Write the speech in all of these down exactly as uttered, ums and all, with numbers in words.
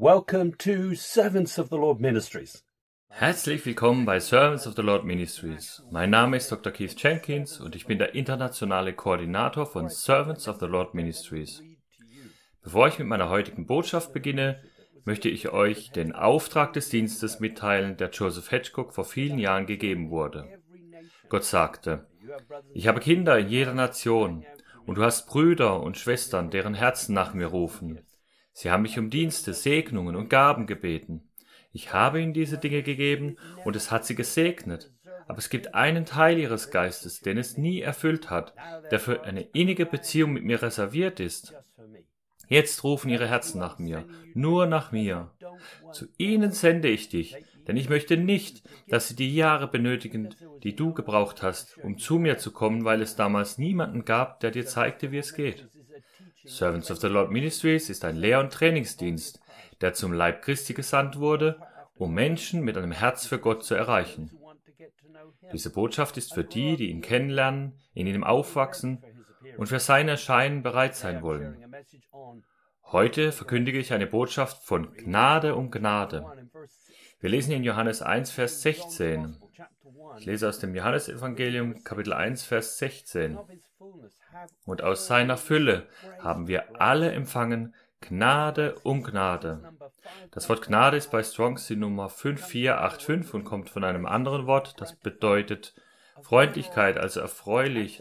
Welcome to Servants of the Lord Ministries. Herzlich willkommen bei Servants of the Lord Ministries. Mein Name ist Doktor Keith Jenkins und ich bin der internationale Koordinator von Servants of the Lord Ministries. Bevor ich mit meiner heutigen Botschaft beginne, möchte ich euch den Auftrag des Dienstes mitteilen, der Joseph Hedgecock vor vielen Jahren gegeben wurde. Gott sagte: Ich habe Kinder in jeder Nation und du hast Brüder und Schwestern, deren Herzen nach mir rufen. Sie haben mich um Dienste, Segnungen und Gaben gebeten. Ich habe ihnen diese Dinge gegeben und es hat sie gesegnet. Aber es gibt einen Teil ihres Geistes, den es nie erfüllt hat, der für eine innige Beziehung mit mir reserviert ist. Jetzt rufen ihre Herzen nach mir, nur nach mir. Zu ihnen sende ich dich, denn ich möchte nicht, dass sie die Jahre benötigen, die du gebraucht hast, um zu mir zu kommen, weil es damals niemanden gab, der dir zeigte, wie es geht. Servants of the Lord Ministries ist ein Lehr- und Trainingsdienst, der zum Leib Christi gesandt wurde, um Menschen mit einem Herz für Gott zu erreichen. Diese Botschaft ist für die, die ihn kennenlernen, in ihm aufwachsen und für sein Erscheinen bereit sein wollen. Heute verkündige ich eine Botschaft von Gnade um Gnade. Wir lesen in Johannes eins, Vers sechzehn. Ich lese aus dem Johannesevangelium, Kapitel eins, Vers sechzehn. Und aus seiner Fülle haben wir alle empfangen Gnade um Gnade. Das Wort Gnade ist bei Strong's die Nummer fünf vier acht fünf und kommt von einem anderen Wort, das bedeutet Freundlichkeit, also erfreulich,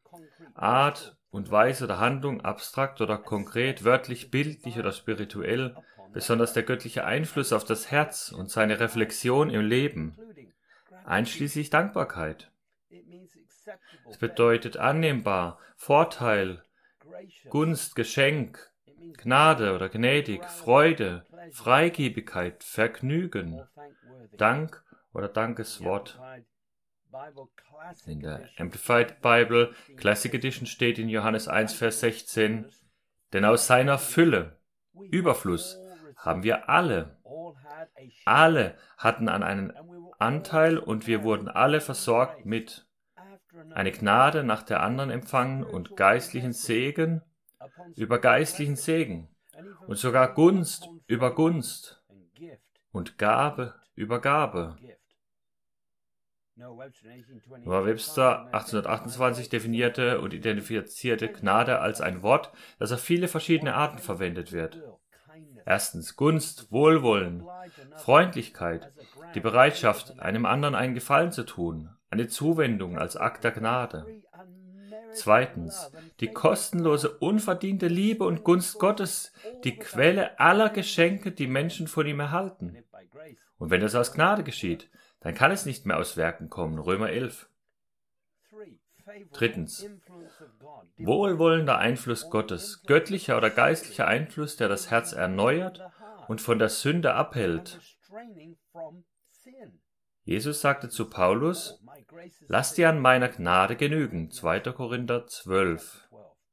Art und Weise oder Handlung, abstrakt oder konkret, wörtlich, bildlich oder spirituell, besonders der göttliche Einfluss auf das Herz und seine Reflexion im Leben, einschließlich Dankbarkeit. Es bedeutet annehmbar, Vorteil, Gunst, Geschenk, Gnade oder gnädig, Freude, Freigebigkeit, Vergnügen, Dank oder Dankeswort. In der Amplified Bible Classic Edition steht in Johannes eins, Vers sechzehn, denn aus seiner Fülle, Überfluss, haben wir alle, alle hatten an einen Anteil und wir wurden alle versorgt mit eine Gnade nach der anderen empfangen und geistlichen Segen über geistlichen Segen und sogar Gunst über Gunst und Gabe über Gabe. Noah Webster achtzehnhundertachtundzwanzig definierte und identifizierte Gnade als ein Wort, das auf viele verschiedene Arten verwendet wird. Erstens Gunst, Wohlwollen, Freundlichkeit, die Bereitschaft, einem anderen einen Gefallen zu tun, eine Zuwendung als Akt der Gnade. Zweitens, die kostenlose, unverdiente Liebe und Gunst Gottes, die Quelle aller Geschenke, die Menschen von ihm erhalten. Und wenn das aus Gnade geschieht, dann kann es nicht mehr aus Werken kommen. Römer elf. Drittens, wohlwollender Einfluss Gottes, göttlicher oder geistlicher Einfluss, der das Herz erneuert und von der Sünde abhält. Jesus sagte zu Paulus: Lass dir an meiner Gnade genügen. zweiter Korinther zwölf.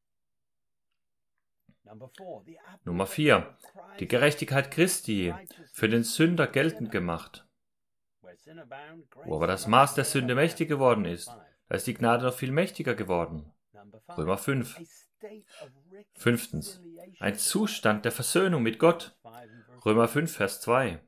Nummer vier. Die Gerechtigkeit Christi, für den Sünder geltend gemacht. Wo aber das Maß der Sünde mächtig geworden ist, da ist die Gnade noch viel mächtiger geworden. Römer fünf. Fünftens. Ein Zustand der Versöhnung mit Gott. Römer fünf, Vers zwei.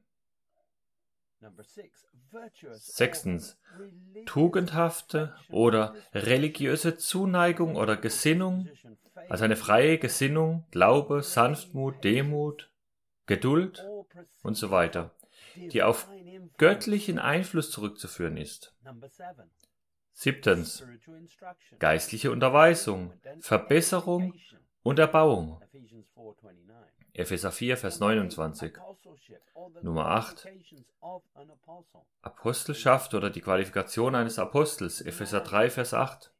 Sechstens. Tugendhafte oder religiöse Zuneigung oder Gesinnung, also eine freie Gesinnung, Glaube, Sanftmut, Demut, Geduld und so weiter, die auf göttlichen Einfluss zurückzuführen ist. Siebtens. Geistliche Unterweisung, Verbesserung und Erbauung. Epheser vier, Vers neunundzwanzig. Nummer acht. Apostelschaft oder die Qualifikation eines Apostels. Epheser drei, Vers acht.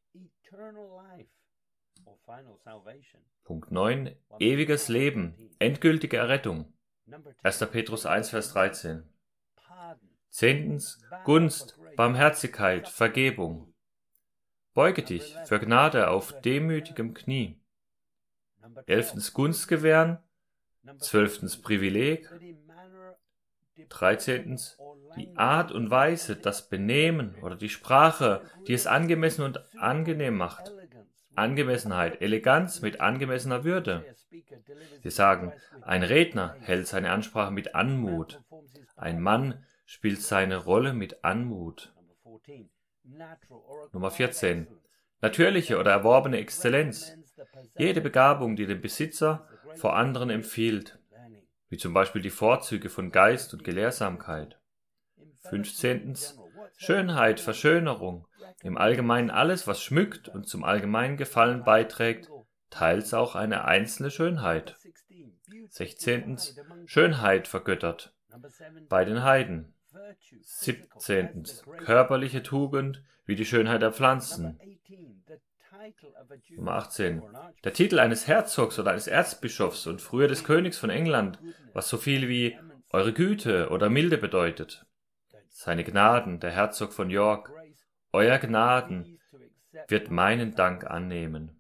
Punkt neun. Ewiges Leben, endgültige Errettung. erster Petrus eins, Vers dreizehn. Zehntens. Gunst, Barmherzigkeit, Vergebung. Beuge dich für Gnade auf demütigem Knie. Elftens. Gunst gewähren. Zwölftens. Privileg. Dreizehntens. Die Art und Weise, das Benehmen oder die Sprache, die es angemessen und angenehm macht. Angemessenheit, Eleganz mit angemessener Würde. Wir sagen, ein Redner hält seine Ansprache mit Anmut. Ein Mann spielt seine Rolle mit Anmut. Nummer vierzehn. Natürliche oder erworbene Exzellenz. Jede Begabung, die den Besitzer vor anderen empfiehlt, wie zum Beispiel die Vorzüge von Geist und Gelehrsamkeit. fünfzehntens. Schönheit, Verschönerung, im Allgemeinen alles, was schmückt und zum allgemeinen Gefallen beiträgt, teils auch eine einzelne Schönheit. sechzehntens. Schönheit vergöttert, bei den Heiden. siebzehntens. Körperliche Tugend, wie die Schönheit der Pflanzen. Nummer achtzehn. Der Titel eines Herzogs oder eines Erzbischofs und früher des Königs von England, was so viel wie Eure Güte oder Milde bedeutet. Seine Gnaden, der Herzog von York, Euer Gnaden, wird meinen Dank annehmen.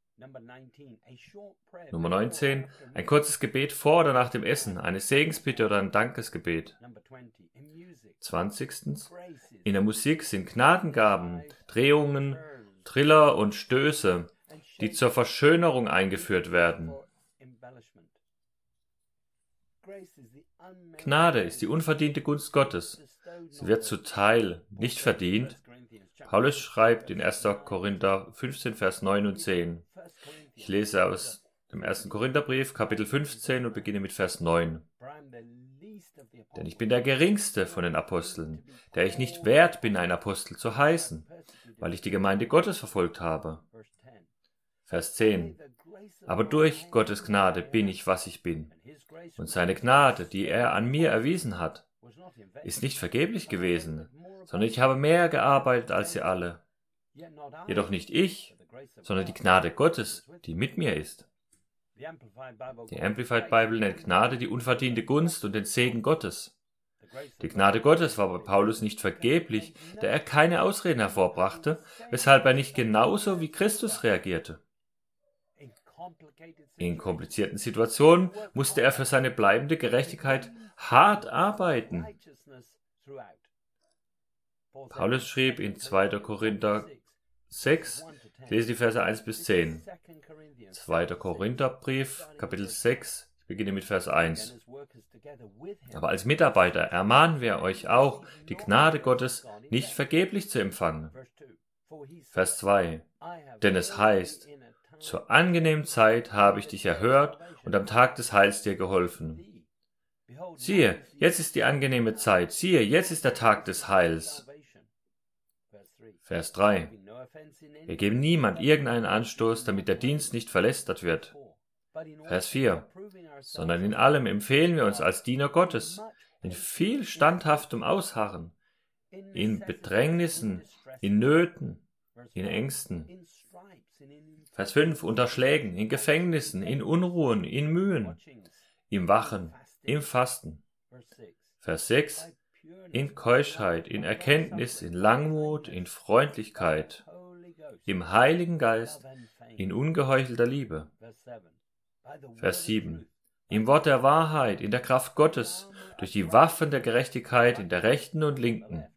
Nummer neunzehn. Ein kurzes Gebet vor oder nach dem Essen, eine Segensbitte oder ein Dankesgebet. zwanzigstens. In der Musik sind Gnadengaben, Drehungen, Triller und Stöße, die zur Verschönerung eingeführt werden. Gnade ist die unverdiente Gunst Gottes. Sie wird zuteil, nicht verdient. Paulus schreibt in erster Korinther fünfzehn, Vers neun und zehn. Ich lese aus dem ersten Korintherbrief, Kapitel fünfzehn und beginne mit Vers neun. Denn ich bin der geringste von den Aposteln, der ich nicht wert bin, ein Apostel zu heißen, weil ich die Gemeinde Gottes verfolgt habe. Vers zehn. Aber durch Gottes Gnade bin ich, was ich bin. Und seine Gnade, die er an mir erwiesen hat, ist nicht vergeblich gewesen, sondern ich habe mehr gearbeitet als sie alle. Jedoch nicht ich, sondern die Gnade Gottes, die mit mir ist. Die Amplified Bible nennt Gnade die unverdiente Gunst und den Segen Gottes. Die Gnade Gottes war bei Paulus nicht vergeblich, da er keine Ausreden hervorbrachte, weshalb er nicht genauso wie Christus reagierte. In komplizierten Situationen musste er für seine bleibende Gerechtigkeit hart arbeiten. Paulus schrieb in zweiter Korinther sechs, ich lese die Verse eins bis zehn. zweiter Korintherbrief, Kapitel sechs, ich beginne mit Vers eins. Aber als Mitarbeiter ermahnen wir euch auch, die Gnade Gottes nicht vergeblich zu empfangen. Vers zwei. Denn es heißt, zur angenehmen Zeit habe ich dich erhört und am Tag des Heils dir geholfen. Siehe, jetzt ist die angenehme Zeit. Siehe, jetzt ist der Tag des Heils. Vers drei. Wir geben niemand irgendeinen Anstoß, damit der Dienst nicht verlästert wird. Vers vier. Sondern in allem empfehlen wir uns als Diener Gottes, in viel standhaftem Ausharren, in Bedrängnissen, in Nöten, in Ängsten. Vers fünf. Unter Schlägen, in Gefängnissen, in Unruhen, in Mühen, im Wachen, im Fasten. Vers sechs. In Keuschheit, in Erkenntnis, in Langmut, in Freundlichkeit, im Heiligen Geist, in ungeheuchelter Liebe. Vers sieben. Im Wort der Wahrheit, in der Kraft Gottes, durch die Waffen der Gerechtigkeit in der rechten und linken.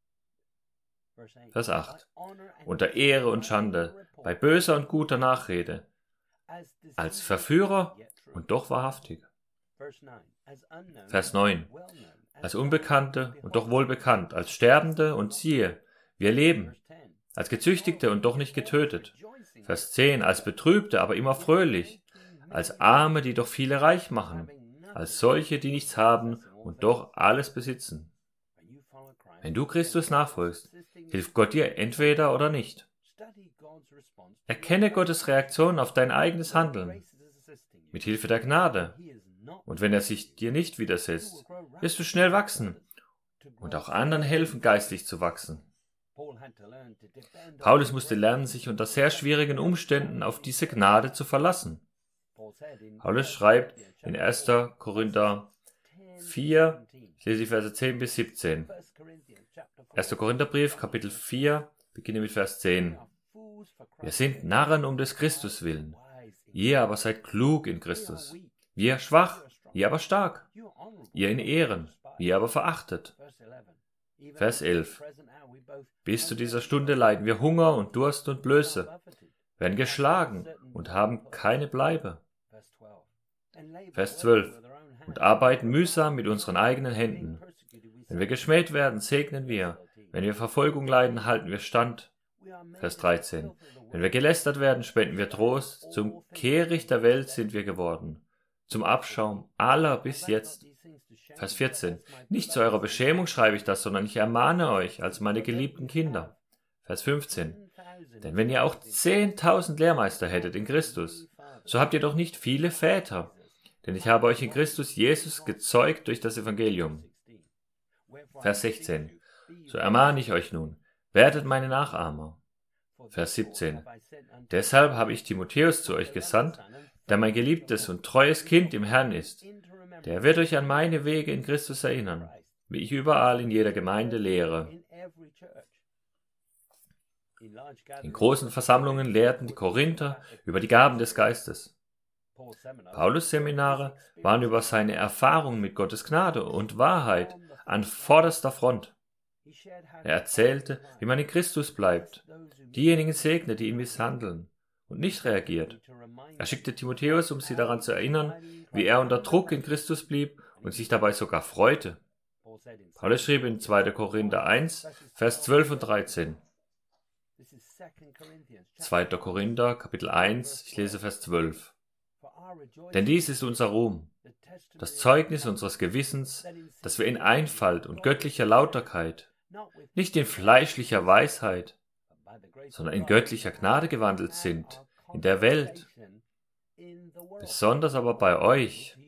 Vers acht. Unter Ehre und Schande, bei böser und guter Nachrede, als Verführer und doch wahrhaftig. Vers neun. Als Unbekannte und doch wohlbekannt, als Sterbende und siehe, wir leben, als Gezüchtigte und doch nicht getötet. Vers zehn. Als Betrübte, aber immer fröhlich, als Arme, die doch viele reich machen, als solche, die nichts haben und doch alles besitzen. Wenn du Christus nachfolgst, hilft Gott dir entweder oder nicht. Erkenne Gottes Reaktion auf dein eigenes Handeln, mit Hilfe der Gnade. Und wenn er sich dir nicht widersetzt, wirst du schnell wachsen und auch anderen helfen, geistlich zu wachsen. Paulus musste lernen, sich unter sehr schwierigen Umständen auf diese Gnade zu verlassen. Paulus schreibt in erster Korinther vier, ich lese die Verse zehn bis siebzehn. erster Korintherbrief, Kapitel vier, beginne mit Vers zehn. Wir sind Narren um des Christus willen, ihr aber seid klug in Christus. Wir schwach, ihr aber stark. Ihr in Ehren, wir aber verachtet. Vers elf. Bis zu dieser Stunde leiden wir Hunger und Durst und Blöße. werden geschlagen und haben keine Bleibe. Vers zwölf. Und arbeiten mühsam mit unseren eigenen Händen. Wenn wir geschmäht werden, segnen wir. Wenn wir Verfolgung leiden, halten wir stand. Vers dreizehn. Wenn wir gelästert werden, spenden wir Trost. Zum Kehricht der Welt sind wir geworden. Zum Abschaum aller bis jetzt. Vers vierzehn. Nicht zu eurer Beschämung schreibe ich das, sondern ich ermahne euch als meine geliebten Kinder. Vers fünfzehn. Denn wenn ihr auch zehntausend Lehrmeister hättet in Christus, so habt ihr doch nicht viele Väter. Denn ich habe euch in Christus Jesus gezeugt durch das Evangelium. Vers sechzehn. So ermahne ich euch nun, werdet meine Nachahmer. Vers siebzehn. Deshalb habe ich Timotheus zu euch gesandt, der mein geliebtes und treues Kind im Herrn ist. Der wird euch an meine Wege in Christus erinnern, wie ich überall in jeder Gemeinde lehre. In großen Versammlungen lehrten die Korinther über die Gaben des Geistes. Paulus' Seminare waren über seine Erfahrungen mit Gottes Gnade und Wahrheit an vorderster Front. Er erzählte, wie man in Christus bleibt, diejenigen segnet, die ihn misshandeln, und nicht reagiert. Er schickte Timotheus, um sie daran zu erinnern, wie er unter Druck in Christus blieb und sich dabei sogar freute. Paulus schrieb in zweiter Korinther eins, Vers zwölf und dreizehn. zweiter Korinther, Kapitel eins, ich lese Vers zwölf. Denn dies ist unser Ruhm, das Zeugnis unseres Gewissens, dass wir in Einfalt und göttlicher Lauterkeit, nicht in fleischlicher Weisheit, sondern in göttlicher Gnade gewandelt sind, in der Welt, besonders aber bei euch.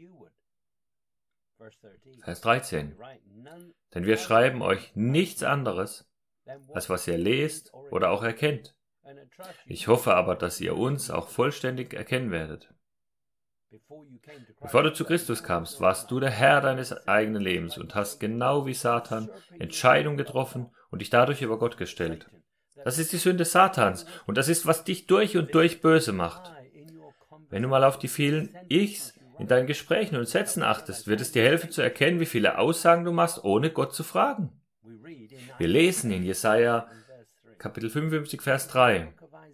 Vers dreizehn. Denn wir schreiben euch nichts anderes, als was ihr lest oder auch erkennt. Ich hoffe aber, dass ihr uns auch vollständig erkennen werdet. Bevor du zu Christus kamst, warst du der Herr deines eigenen Lebens und hast genau wie Satan Entscheidungen getroffen und dich dadurch über Gott gestellt. Das ist die Sünde Satans und das ist, was dich durch und durch böse macht. Wenn du mal auf die vielen Ichs in deinen Gesprächen und Sätzen achtest, wird es dir helfen zu erkennen, wie viele Aussagen du machst, ohne Gott zu fragen. Wir lesen in Jesaja Kapitel fünfundfünfzig, Vers drei.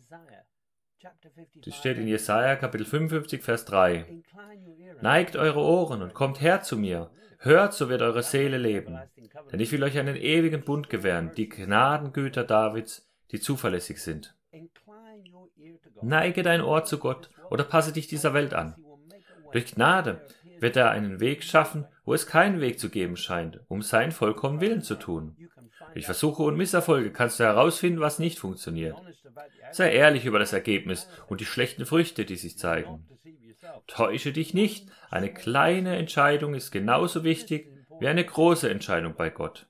Das steht in Jesaja Kapitel fünfundfünfzig, Vers drei. Neigt eure Ohren und kommt her zu mir. Hört, so wird eure Seele leben. Denn ich will euch einen ewigen Bund gewähren, die Gnadengüter Davids, die zuverlässig sind. Neige dein Ohr zu Gott oder passe dich dieser Welt an. Durch Gnade wird er einen Weg schaffen, wo es keinen Weg zu geben scheint, um seinen vollkommenen Willen zu tun. Durch Versuche und Misserfolge kannst du herausfinden, was nicht funktioniert. Sei ehrlich über das Ergebnis und die schlechten Früchte, die sich zeigen. Täusche dich nicht, eine kleine Entscheidung ist genauso wichtig wie eine große Entscheidung bei Gott.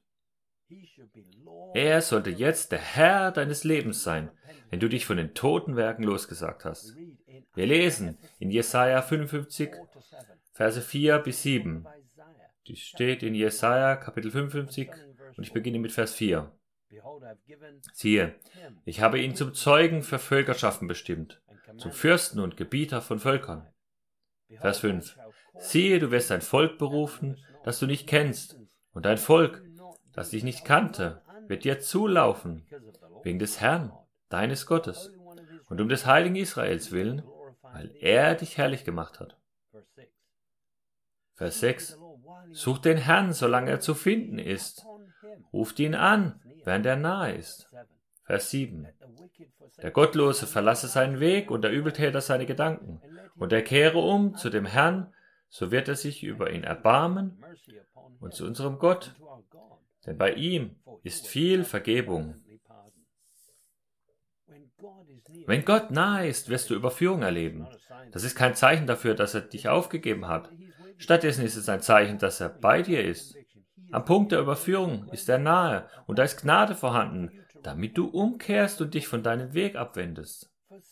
Er sollte jetzt der Herr deines Lebens sein, wenn du dich von den toten Werken losgesagt hast. Wir lesen in Jesaja fünfundfünfzig, Verse vier bis sieben. Die steht in Jesaja Kapitel fünfundfünfzig und ich beginne mit Vers vier. Siehe, ich habe ihn zum Zeugen für Völkerschaften bestimmt, zum Fürsten und Gebieter von Völkern. Vers fünf. Siehe, du wirst ein Volk berufen, das du nicht kennst, und ein Volk, das dich nicht kannte, wird dir zulaufen, wegen des Herrn, deines Gottes, und um des heiligen Israels willen, weil er dich herrlich gemacht hat. Vers sechs. Sucht den Herrn, solange er zu finden ist. Ruft ihn an, während er nahe ist. Vers sieben. Der Gottlose verlasse seinen Weg und der Übeltäter seine Gedanken. Und er kehre um zu dem Herrn, so wird er sich über ihn erbarmen und zu unserem Gott. Denn bei ihm ist viel Vergebung. Wenn Gott nahe ist, wirst du Überführung erleben. Das ist kein Zeichen dafür, dass er dich aufgegeben hat. Stattdessen ist es ein Zeichen, dass er bei dir ist. Am Punkt der Überführung ist er nahe und da ist Gnade vorhanden, damit du umkehrst und dich von deinem Weg abwendest.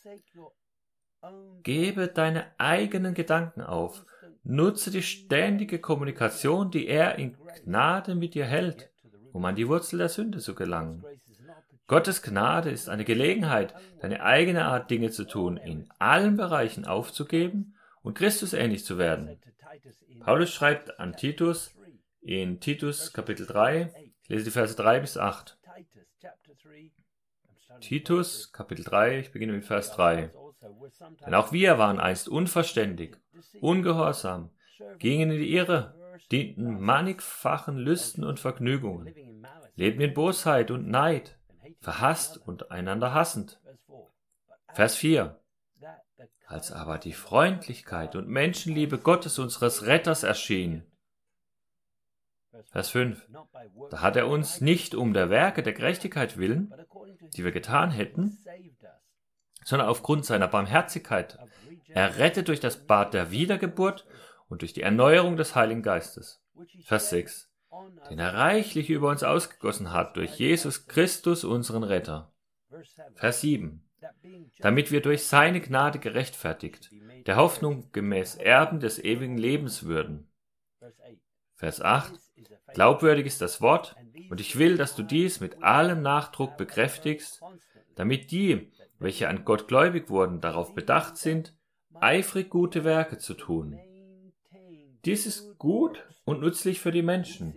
Gebe deine eigenen Gedanken auf. Nutze die ständige Kommunikation, die er in Gnade mit dir hält, um an die Wurzel der Sünde zu gelangen. Gottes Gnade ist eine Gelegenheit, deine eigene Art Dinge zu tun, in allen Bereichen aufzugeben und Christus ähnlich zu werden. Paulus schreibt an Titus in Titus Kapitel drei, ich lese die Verse drei bis acht. Titus, Kapitel drei, ich beginne mit Vers drei. Denn auch wir waren einst unverständig, ungehorsam, gingen in die Irre, dienten mannigfachen Lüsten und Vergnügungen, lebten in Bosheit und Neid, verhasst und einander hassend. Vers vier. Als aber die Freundlichkeit und Menschenliebe Gottes unseres Retters erschien. Vers fünf. Da hat er uns nicht um der Werke der Gerechtigkeit willen, die wir getan hätten, sondern aufgrund seiner Barmherzigkeit errettet durch das Bad der Wiedergeburt und durch die Erneuerung des Heiligen Geistes. Vers sechs. Den er reichlich über uns ausgegossen hat durch Jesus Christus, unseren Retter. Vers sieben. Damit wir durch seine Gnade gerechtfertigt, der Hoffnung gemäß Erben des ewigen Lebens würden. Vers acht. Glaubwürdig ist das Wort, und ich will, dass du dies mit allem Nachdruck bekräftigst, damit die, welche an Gott gläubig wurden, darauf bedacht sind, eifrig gute Werke zu tun. Dies ist gut und nützlich für die Menschen.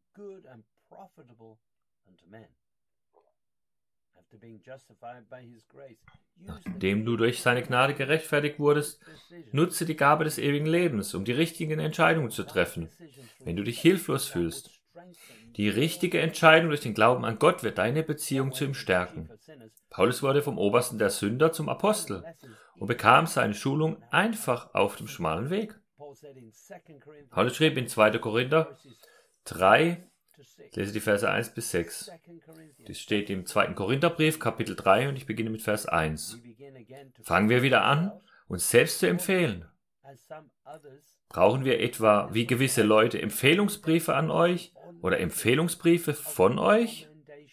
Nachdem du durch seine Gnade gerechtfertigt wurdest, nutze die Gabe des ewigen Lebens, um die richtigen Entscheidungen zu treffen, wenn du dich hilflos fühlst. Die richtige Entscheidung durch den Glauben an Gott wird deine Beziehung zu ihm stärken. Paulus wurde vom Obersten der Sünder zum Apostel und bekam seine Schulung einfach auf dem schmalen Weg. Paulus schrieb in zweiter Korinther drei, ich lese die Verse eins bis sechs. Das steht im zweiten Korintherbrief, Kapitel drei, und ich beginne mit Vers eins. Fangen wir wieder an, uns selbst zu empfehlen. Brauchen wir etwa wie gewisse Leute Empfehlungsbriefe an euch oder Empfehlungsbriefe von euch?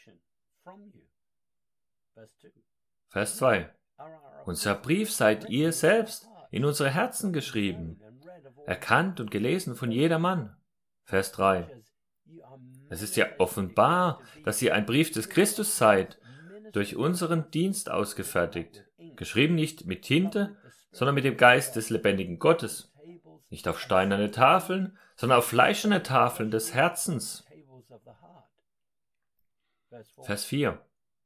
Vers zwei. Unser Brief seid ihr selbst in unsere Herzen geschrieben, erkannt und gelesen von jedermann. Vers drei. Es ist ja offenbar, dass ihr ein Brief des Christus seid, durch unseren Dienst ausgefertigt, geschrieben nicht mit Tinte, sondern mit dem Geist des lebendigen Gottes, nicht auf steinerne Tafeln, sondern auf fleischerne Tafeln des Herzens. Vers vier.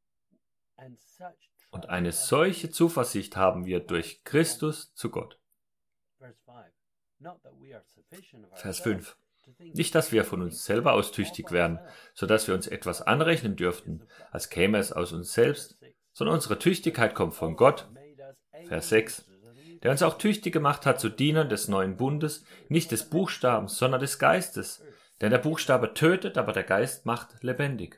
Und eine solche Zuversicht haben wir durch Christus zu Gott. Vers fünf. Nicht, dass wir von uns selber aus tüchtig wären, so dass wir uns etwas anrechnen dürften, als käme es aus uns selbst, sondern unsere Tüchtigkeit kommt von Gott. Vers sechs. Der uns auch tüchtig gemacht hat zu Dienern des neuen Bundes, nicht des Buchstabens, sondern des Geistes. Denn der Buchstabe tötet, aber der Geist macht lebendig.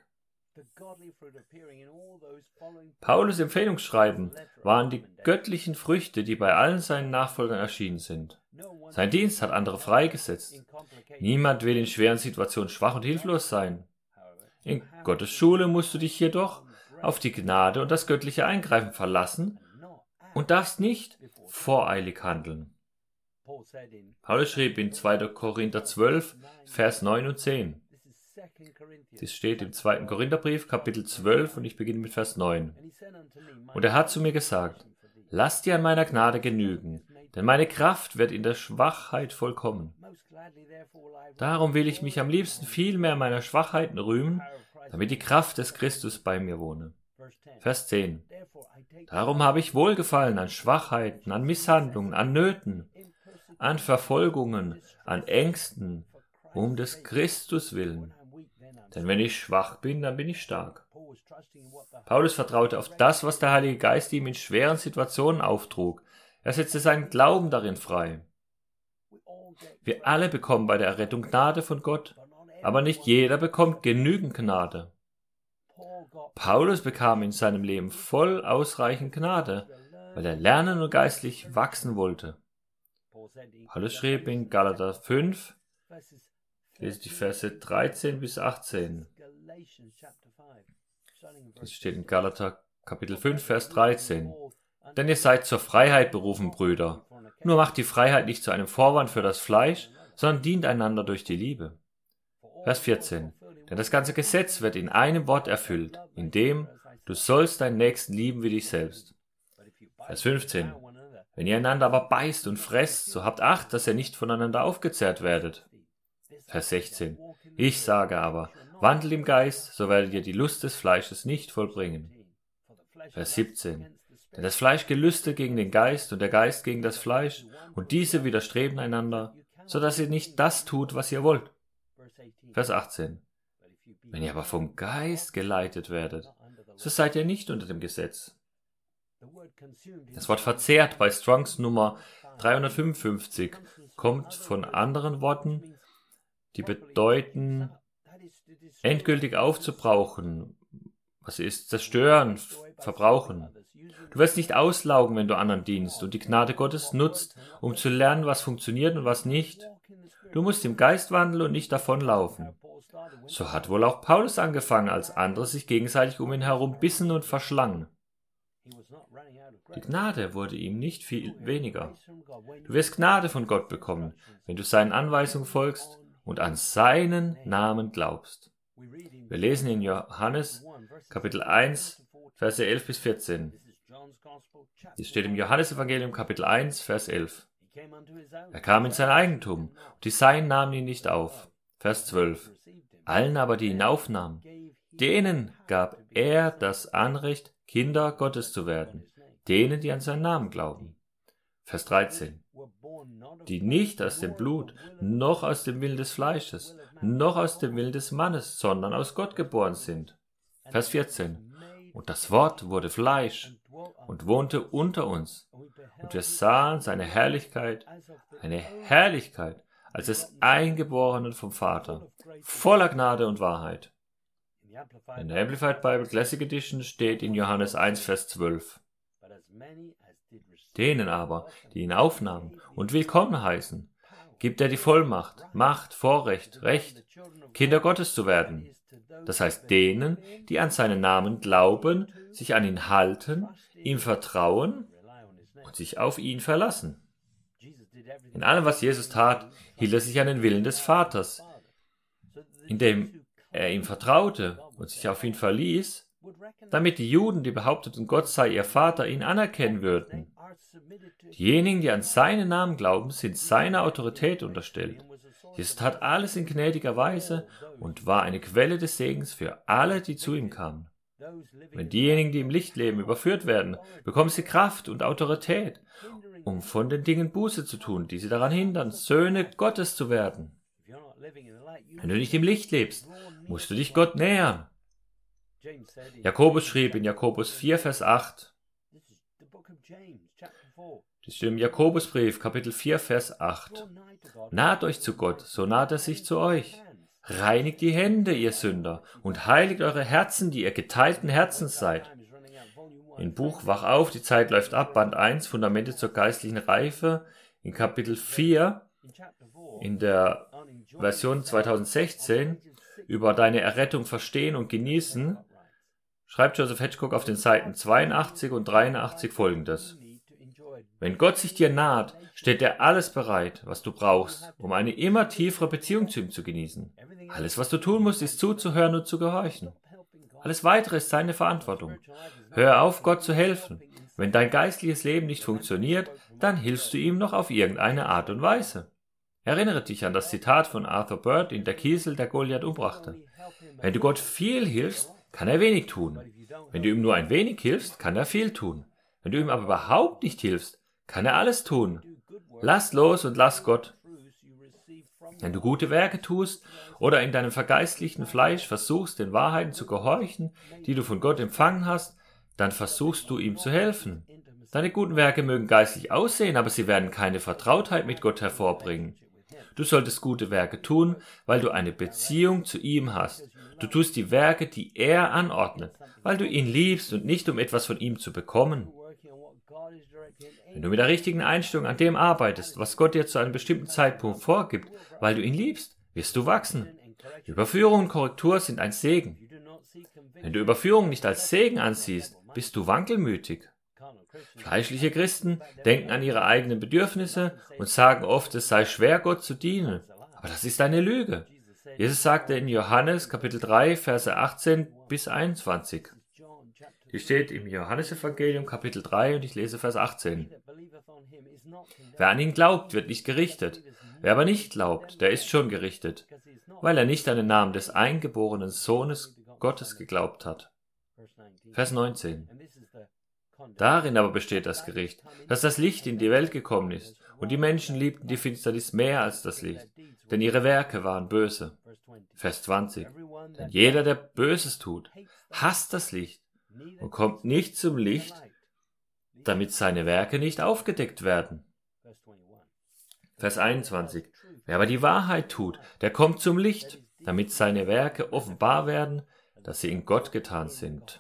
Paulus' Empfehlungsschreiben waren die göttlichen Früchte, die bei allen seinen Nachfolgern erschienen sind. Sein Dienst hat andere freigesetzt. Niemand will in schweren Situationen schwach und hilflos sein. In Gottes Schule musst du dich jedoch auf die Gnade und das göttliche Eingreifen verlassen und darfst nicht voreilig handeln. Paulus schrieb in zweiter Korinther zwölf, Vers neun und zehn. Das steht im zweiten Korintherbrief, Kapitel zwölf, und ich beginne mit Vers neun. Und er hat zu mir gesagt, lass dir an meiner Gnade genügen, denn meine Kraft wird in der Schwachheit vollkommen. Darum will ich mich am liebsten viel mehr meiner Schwachheiten rühmen, damit die Kraft des Christus bei mir wohne. Vers zehn. Darum habe ich Wohlgefallen an Schwachheiten, an Misshandlungen, an Nöten, an Verfolgungen, an Ängsten, um des Christus willen. Denn wenn ich schwach bin, dann bin ich stark. Paulus vertraute auf das, was der Heilige Geist ihm in schweren Situationen auftrug. Er setzte seinen Glauben darin frei. Wir alle bekommen bei der Errettung Gnade von Gott, aber nicht jeder bekommt genügend Gnade. Paulus bekam in seinem Leben voll ausreichend Gnade, weil er lernen und geistlich wachsen wollte. Paulus schrieb in Galater fünf, lese die Verse dreizehn bis achtzehn. Das steht in Galater Kapitel fünf, Vers dreizehn. Denn ihr seid zur Freiheit berufen, Brüder. Nur macht die Freiheit nicht zu einem Vorwand für das Fleisch, sondern dient einander durch die Liebe. Vers vierzehn. Denn das ganze Gesetz wird in einem Wort erfüllt, in dem du sollst deinen Nächsten lieben wie dich selbst. Vers fünfzehn. Wenn ihr einander aber beißt und fresst, so habt Acht, dass ihr nicht voneinander aufgezehrt werdet. Vers sechzehn. Ich sage aber, wandelt im Geist, so werdet ihr die Lust des Fleisches nicht vollbringen. Vers siebzehn. Denn das Fleisch gelüstet gegen den Geist und der Geist gegen das Fleisch, und diese widerstreben einander, so dass ihr nicht das tut, was ihr wollt. Vers achtzehn. Wenn ihr aber vom Geist geleitet werdet, so seid ihr nicht unter dem Gesetz. Das Wort verzehrt bei Strongs Nummer dreihundertfünfundfünfzig kommt von anderen Worten, die bedeuten, endgültig aufzubrauchen. Was ist zerstören, verbrauchen. Du wirst nicht auslaugen, wenn du anderen dienst und die Gnade Gottes nutzt, um zu lernen, was funktioniert und was nicht. Du musst im Geist wandeln und nicht davonlaufen. So hat wohl auch Paulus angefangen, als andere sich gegenseitig um ihn herum bissen und verschlangen. Die Gnade wurde ihm nicht viel weniger. Du wirst Gnade von Gott bekommen, wenn du seinen Anweisungen folgst und an seinen Namen glaubst. Wir lesen in Johannes Kapitel eins, Verse elf bis vierzehn. Dies steht im Johannesevangelium Kapitel eins, Vers elf. Er kam in sein Eigentum, und die Seinen nahmen ihn nicht auf. Vers zwölf. Allen aber, die ihn aufnahmen, denen gab er das Anrecht, Kinder Gottes zu werden, denen, die an seinen Namen glauben. Vers dreizehn. Die nicht aus dem Blut, noch aus dem Willen des Fleisches, noch aus dem Willen des Mannes, sondern aus Gott geboren sind. Vers vierzehn. Und das Wort wurde Fleisch und wohnte unter uns. Und wir sahen seine Herrlichkeit, eine Herrlichkeit als des Eingeborenen vom Vater, voller Gnade und Wahrheit. In der Amplified Bible Classic Edition steht in Johannes eins, Vers zwölf. Denen aber, die ihn aufnahmen und willkommen heißen, gibt er die Vollmacht, Macht, Vorrecht, Recht, Kinder Gottes zu werden. Das heißt denen, die an seinen Namen glauben, sich an ihn halten, ihm vertrauen und sich auf ihn verlassen. In allem, was Jesus tat, hielt er sich an den Willen des Vaters, indem er ihm vertraute und sich auf ihn verließ, damit die Juden, die behaupteten, Gott sei ihr Vater, ihn anerkennen würden. Diejenigen, die an seinen Namen glauben, sind seiner Autorität unterstellt. Jesus tat alles in gnädiger Weise und war eine Quelle des Segens für alle, die zu ihm kamen. Wenn diejenigen, die im Licht leben, überführt werden, bekommen sie Kraft und Autorität, um von den Dingen Buße zu tun, die sie daran hindern, Söhne Gottes zu werden. Wenn du nicht im Licht lebst, musst du dich Gott nähern. Jakobus schrieb in Jakobus vier, Vers acht, das steht im Jakobusbrief, Kapitel vier, Vers acht. Naht euch zu Gott, so naht er sich zu euch. Reinigt die Hände, ihr Sünder, und heiligt eure Herzen, die ihr geteilten Herzens seid. Im Buch Wach auf, die Zeit läuft ab, Band eins, Fundamente zur geistlichen Reife, in Kapitel vier, in der Version zweitausendsechzehn, über deine Errettung verstehen und genießen, schreibt Joseph Hedgecock auf den Seiten zweiundachtzig und dreiundachtzig folgendes. Wenn Gott sich dir naht, steht er alles bereit, was du brauchst, um eine immer tiefere Beziehung zu ihm zu genießen. Alles, was du tun musst, ist zuzuhören und zu gehorchen. Alles Weitere ist seine Verantwortung. Hör auf, Gott zu helfen. Wenn dein geistliches Leben nicht funktioniert, dann hilfst du ihm noch auf irgendeine Art und Weise. Erinnere dich an das Zitat von Arthur Byrd in Der Kiesel, der Goliath umbrachte. Wenn du Gott viel hilfst, kann er wenig tun. Wenn du ihm nur ein wenig hilfst, kann er viel tun. Wenn du ihm aber überhaupt nicht hilfst, kann er alles tun. Lass los und lass Gott. Wenn du gute Werke tust oder in deinem vergeistlichten Fleisch versuchst, den Wahrheiten zu gehorchen, die du von Gott empfangen hast, dann versuchst du ihm zu helfen. Deine guten Werke mögen geistlich aussehen, aber sie werden keine Vertrautheit mit Gott hervorbringen. Du solltest gute Werke tun, weil du eine Beziehung zu ihm hast. Du tust die Werke, die er anordnet, weil du ihn liebst und nicht um etwas von ihm zu bekommen. Wenn du mit der richtigen Einstellung an dem arbeitest, was Gott dir zu einem bestimmten Zeitpunkt vorgibt, weil du ihn liebst, wirst du wachsen. Überführung und Korrektur sind ein Segen. Wenn du Überführung nicht als Segen ansiehst, bist du wankelmütig. Fleischliche Christen denken an ihre eigenen Bedürfnisse und sagen oft, es sei schwer, Gott zu dienen. Aber das ist eine Lüge. Jesus sagte in Johannes Kapitel drei, Verse achtzehn bis einundzwanzig. Hier steht im Johannesevangelium Kapitel drei und ich lese Vers achtzehn. Wer an ihn glaubt, wird nicht gerichtet. Wer aber nicht glaubt, der ist schon gerichtet, weil er nicht an den Namen des eingeborenen Sohnes Gottes geglaubt hat. Vers neunzehn. Darin aber besteht das Gericht, dass das Licht in die Welt gekommen ist, und die Menschen liebten die Finsternis mehr als das Licht, denn ihre Werke waren böse. Vers zwanzig. Denn jeder, der Böses tut, hasst das Licht und kommt nicht zum Licht, damit seine Werke nicht aufgedeckt werden. Vers einundzwanzig. Wer aber die Wahrheit tut, der kommt zum Licht, damit seine Werke offenbar werden, dass sie in Gott getan sind.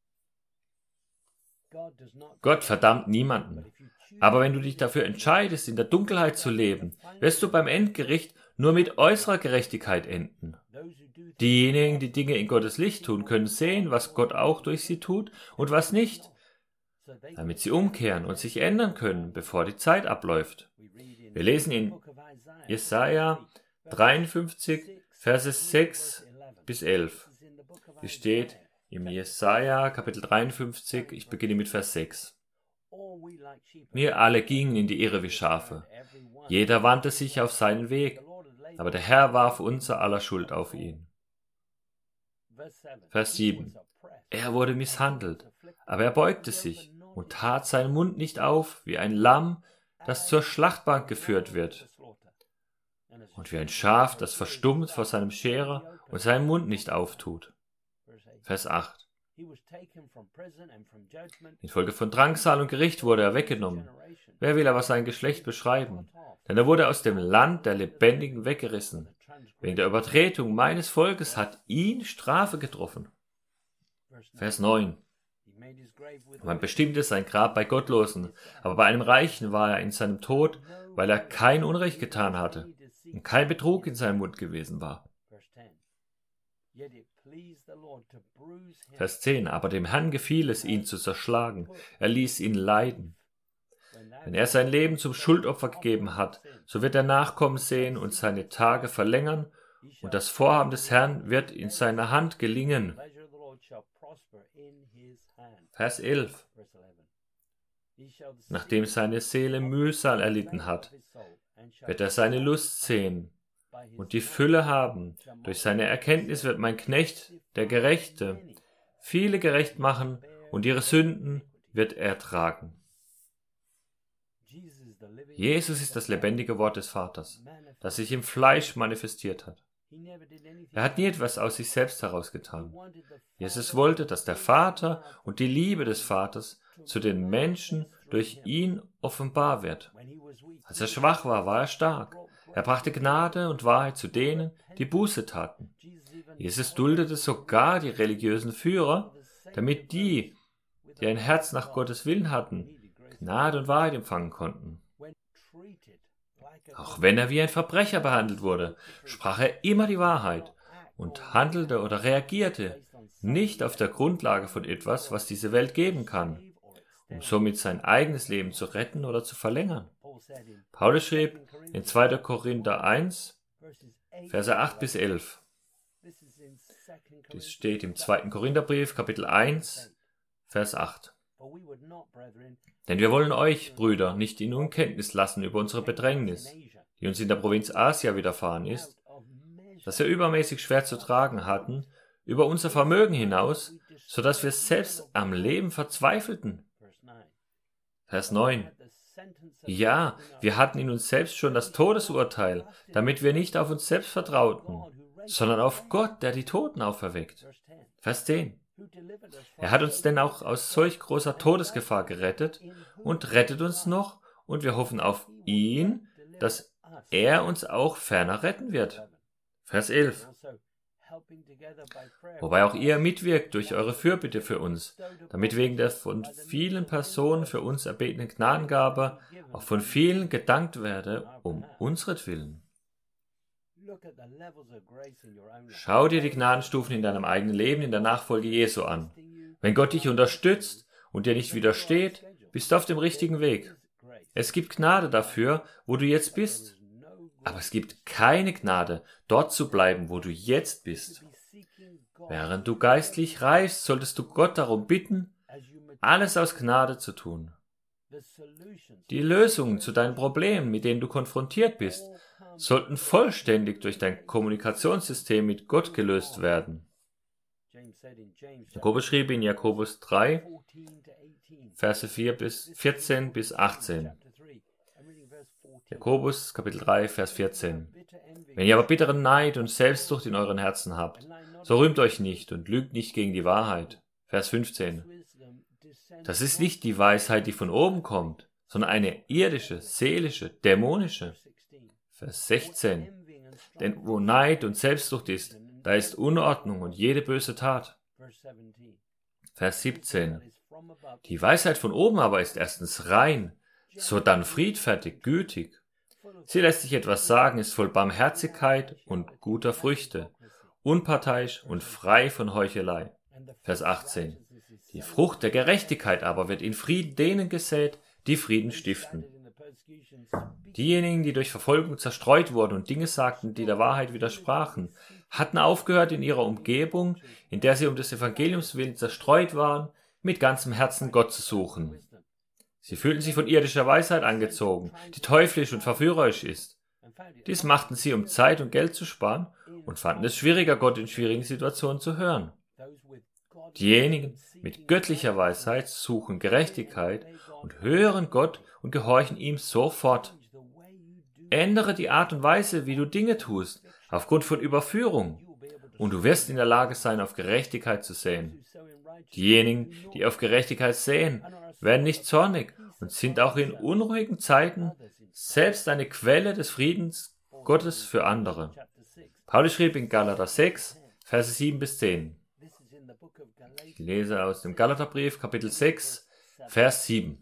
Gott verdammt niemanden. Aber wenn du dich dafür entscheidest, in der Dunkelheit zu leben, wirst du beim Endgericht nur mit äußerer Gerechtigkeit enden. Diejenigen, die Dinge in Gottes Licht tun, können sehen, was Gott auch durch sie tut und was nicht, damit sie umkehren und sich ändern können, bevor die Zeit abläuft. Wir lesen in Jesaja dreiundfünfzig, Verse sechs bis elf. Hier steht im Jesaja Kapitel dreiundfünfzig, ich beginne mit Vers sechs. Wir alle gingen in die Irre wie Schafe. Jeder wandte sich auf seinen Weg, aber der Herr warf unser aller Schuld auf ihn. Vers sieben. Er wurde misshandelt, aber er beugte sich und tat seinen Mund nicht auf, wie ein Lamm, das zur Schlachtbank geführt wird, und wie ein Schaf, das verstummt vor seinem Scherer und seinen Mund nicht auftut. Vers acht. Infolge von Drangsal und Gericht wurde er weggenommen. Wer will aber sein Geschlecht beschreiben? Denn er wurde aus dem Land der Lebendigen weggerissen. Wegen der Übertretung meines Volkes hat ihn Strafe getroffen. Vers neun. Man bestimmte sein Grab bei Gottlosen, aber bei einem Reichen war er in seinem Tod, weil er kein Unrecht getan hatte und kein Betrug in seinem Mund gewesen war. Vers zehn. Aber dem Herrn gefiel es, ihn zu zerschlagen. Er ließ ihn leiden. Wenn er sein Leben zum Schuldopfer gegeben hat, so wird er Nachkommen sehen und seine Tage verlängern, und das Vorhaben des Herrn wird in seiner Hand gelingen. Vers elf. Nachdem seine Seele Mühsal erlitten hat, wird er seine Lust sehen und die Fülle haben. Durch seine Erkenntnis wird mein Knecht, der Gerechte, viele gerecht machen, und ihre Sünden wird er tragen. Jesus ist das lebendige Wort des Vaters, das sich im Fleisch manifestiert hat. Er hat nie etwas aus sich selbst herausgetan. Jesus wollte, dass der Vater und die Liebe des Vaters zu den Menschen durch ihn offenbar wird. Als er schwach war, war er stark. Er brachte Gnade und Wahrheit zu denen, die Buße taten. Jesus duldete sogar die religiösen Führer, damit die, die ein Herz nach Gottes Willen hatten, Gnade und Wahrheit empfangen konnten. Auch wenn er wie ein Verbrecher behandelt wurde, sprach er immer die Wahrheit und handelte oder reagierte nicht auf der Grundlage von etwas, was diese Welt geben kann, um somit sein eigenes Leben zu retten oder zu verlängern. Paulus schrieb in zweiter Korinther eins, Verse acht bis elf. Dies steht im zweiten Korintherbrief, Kapitel eins, Vers acht. Denn wir wollen euch, Brüder, nicht in Unkenntnis lassen über unsere Bedrängnis, die uns in der Provinz Asia widerfahren ist, dass wir übermäßig schwer zu tragen hatten, über unser Vermögen hinaus, so dass wir selbst am Leben verzweifelten. Vers neun. Ja, wir hatten in uns selbst schon das Todesurteil, damit wir nicht auf uns selbst vertrauten, sondern auf Gott, der die Toten auferweckt. Vers zehn. Er hat uns denn auch aus solch großer Todesgefahr gerettet und rettet uns noch, und wir hoffen auf ihn, dass er uns auch ferner retten wird. Vers elf. Wobei auch ihr mitwirkt durch eure Fürbitte für uns, damit wegen der von vielen Personen für uns erbetenen Gnadengabe auch von vielen gedankt werde, um unsretwillen. Schau dir die Gnadenstufen in deinem eigenen Leben in der Nachfolge Jesu an. Wenn Gott dich unterstützt und dir nicht widersteht, bist du auf dem richtigen Weg. Es gibt Gnade dafür, wo du jetzt bist. Aber es gibt keine Gnade, dort zu bleiben, wo du jetzt bist. Während du geistlich reifst, solltest du Gott darum bitten, alles aus Gnade zu tun. Die Lösungen zu deinen Problemen, mit denen du konfrontiert bist, sollten vollständig durch dein Kommunikationssystem mit Gott gelöst werden. Jakobus schrieb in Jakobus drei, Verse vier bis vierzehn bis achtzehn. Jakobus Kapitel drei, Vers vierzehn. Wenn ihr aber bitteren Neid und Selbstsucht in euren Herzen habt, so rühmt euch nicht und lügt nicht gegen die Wahrheit. Vers fünfzehn. Das ist nicht die Weisheit, die von oben kommt, sondern eine irdische, seelische, dämonische. Vers sechzehn. Denn wo Neid und Selbstsucht ist, da ist Unordnung und jede böse Tat. Vers siebzehn. Die Weisheit von oben aber ist erstens rein, sodann friedfertig, gütig. Sie lässt sich etwas sagen, ist voll Barmherzigkeit und guter Früchte, unparteiisch und frei von Heuchelei. Vers achtzehn. Die Frucht der Gerechtigkeit aber wird in Frieden denen gesät, die Frieden stiften. Diejenigen, die durch Verfolgung zerstreut wurden und Dinge sagten, die der Wahrheit widersprachen, hatten aufgehört, in ihrer Umgebung, in der sie um des Evangeliums willen zerstreut waren, mit ganzem Herzen Gott zu suchen. Sie fühlten sich von irdischer Weisheit angezogen, die teuflisch und verführerisch ist. Dies machten sie, um Zeit und Geld zu sparen, und fanden es schwieriger, Gott in schwierigen Situationen zu hören. Diejenigen mit göttlicher Weisheit suchen Gerechtigkeit und hören Gott und gehorchen ihm sofort. Ändere die Art und Weise, wie du Dinge tust, aufgrund von Überführung, und du wirst in der Lage sein, auf Gerechtigkeit zu säen. Diejenigen, die auf Gerechtigkeit säen, werden nicht zornig und sind auch in unruhigen Zeiten selbst eine Quelle des Friedens Gottes für andere. Paulus schrieb in Galater sechs, Verse sieben bis zehn. Ich lese aus dem Galaterbrief, Kapitel sechs, Vers sieben.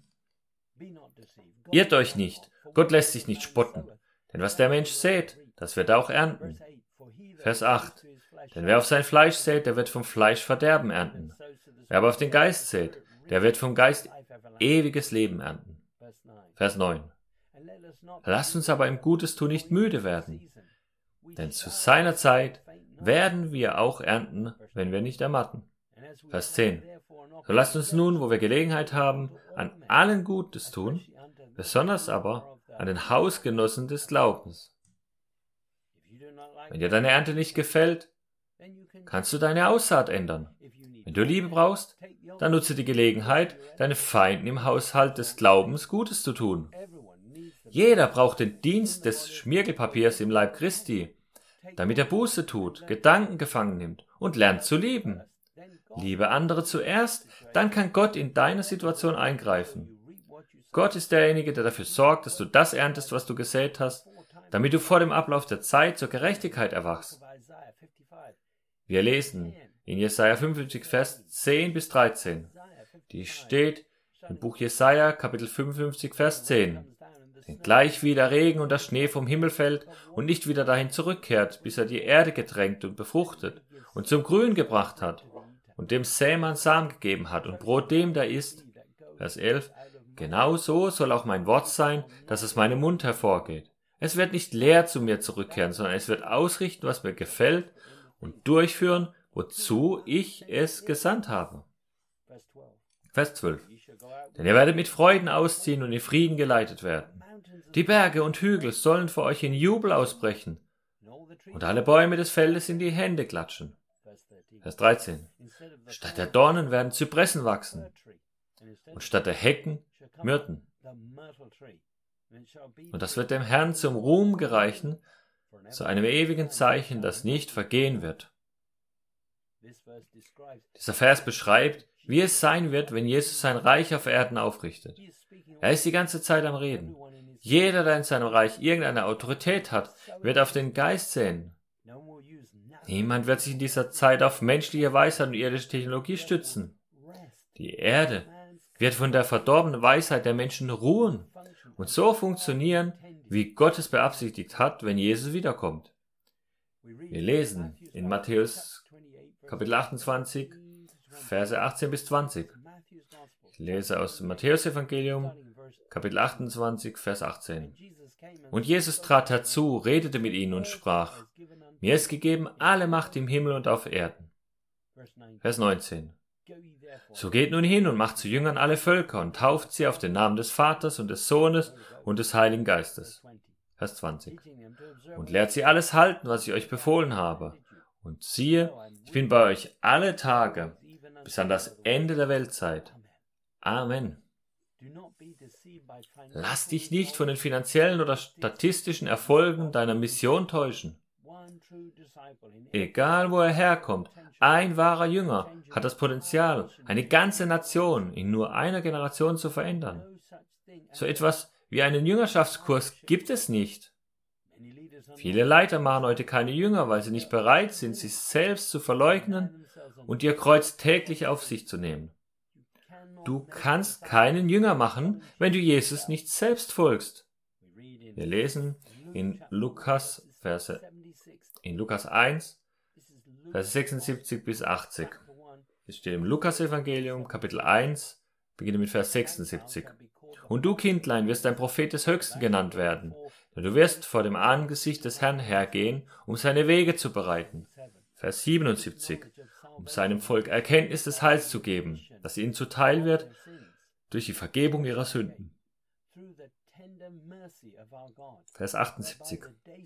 Irrt euch nicht, Gott lässt sich nicht spotten, denn was der Mensch sät, das wird er auch ernten. Vers acht. Denn wer auf sein Fleisch sät, der wird vom Fleisch Verderben ernten. Wer aber auf den Geist sät, der wird vom Geist ewiges Leben ernten. Vers neun. Lasst uns aber im Gutes tun nicht müde werden, denn zu seiner Zeit werden wir auch ernten, wenn wir nicht ermatten. Vers zehn. So lasst uns nun, wo wir Gelegenheit haben, an allen Gutes tun, besonders aber an den Hausgenossen des Glaubens. Wenn dir deine Ernte nicht gefällt, kannst du deine Aussaat ändern. Wenn du Liebe brauchst, dann nutze die Gelegenheit, deinen Feinden im Haushalt des Glaubens Gutes zu tun. Jeder braucht den Dienst des Schmirgelpapiers im Leib Christi, damit er Buße tut, Gedanken gefangen nimmt und lernt zu lieben. Liebe andere zuerst, dann kann Gott in deine Situation eingreifen. Gott ist derjenige, der dafür sorgt, dass du das erntest, was du gesät hast, damit du vor dem Ablauf der Zeit zur Gerechtigkeit erwachst. Wir lesen in Jesaja fünfundfünfzig, Vers zehn bis dreizehn. Die steht im Buch Jesaja, Kapitel fünfundfünfzig, Vers zehn. Denn gleich wie der Regen und der Schnee vom Himmel fällt und nicht wieder dahin zurückkehrt, bis er die Erde getränkt und befruchtet und zum Grün gebracht hat und dem Sämann Samen gegeben hat und Brot dem, der isst. Vers elf. Genau so soll auch mein Wort sein, dass es meinem Mund hervorgeht. Es wird nicht leer zu mir zurückkehren, sondern es wird ausrichten, was mir gefällt und durchführen, wozu ich es gesandt habe. Vers zwölf. Denn ihr werdet mit Freuden ausziehen und in Frieden geleitet werden. Die Berge und Hügel sollen vor euch in Jubel ausbrechen und alle Bäume des Feldes in die Hände klatschen. Vers dreizehn. Statt der Dornen werden Zypressen wachsen und statt der Hecken Myrten. Und das wird dem Herrn zum Ruhm gereichen, zu einem ewigen Zeichen, das nicht vergehen wird. Dieser Vers beschreibt, wie es sein wird, wenn Jesus sein Reich auf Erden aufrichtet. Er ist die ganze Zeit am Reden. Jeder, der in seinem Reich irgendeine Autorität hat, wird auf den Geist säen. Niemand wird sich in dieser Zeit auf menschliche Weisheit und irdische Technologie stützen. Die Erde wird von der verdorbenen Weisheit der Menschen ruhen und so funktionieren, wie Gott es beabsichtigt hat, wenn Jesus wiederkommt. Wir lesen in Matthäus Kapitel achtundzwanzig, Verse achtzehn bis zwanzig. Ich lese aus dem Matthäus-Evangelium, Kapitel achtundzwanzig, Vers achtzehn. Und Jesus trat herzu, redete mit ihnen und sprach: Mir ist gegeben alle Macht im Himmel und auf Erden. Vers neunzehn. So geht nun hin und macht zu Jüngern alle Völker und tauft sie auf den Namen des Vaters und des Sohnes und des Heiligen Geistes. Vers zwanzig. Und lehrt sie alles halten, was ich euch befohlen habe. Und siehe, ich bin bei euch alle Tage bis an das Ende der Weltzeit. Amen. Lass dich nicht von den finanziellen oder statistischen Erfolgen deiner Mission täuschen. Egal wo er herkommt, ein wahrer Jünger hat das Potenzial, eine ganze Nation in nur einer Generation zu verändern. So etwas wie einen Jüngerschaftskurs gibt es nicht. Viele Leiter machen heute keine Jünger, weil sie nicht bereit sind, sich selbst zu verleugnen und ihr Kreuz täglich auf sich zu nehmen. Du kannst keinen Jünger machen, wenn du Jesus nicht selbst folgst. Wir lesen in Lukas, Verse, in Lukas eins, Verse sechsundsiebzig bis achtzig. Es steht im Lukas-Evangelium, Kapitel eins, beginne mit Vers sechsundsiebzig. Und du, Kindlein, wirst ein Prophet des Höchsten genannt werden, denn du wirst vor dem Angesicht des Herrn hergehen, um seine Wege zu bereiten. Vers siebenundsiebzig. Um seinem Volk Erkenntnis des Heils zu geben, das ihnen zuteil wird durch die Vergebung ihrer Sünden. Vers achtundsiebzig.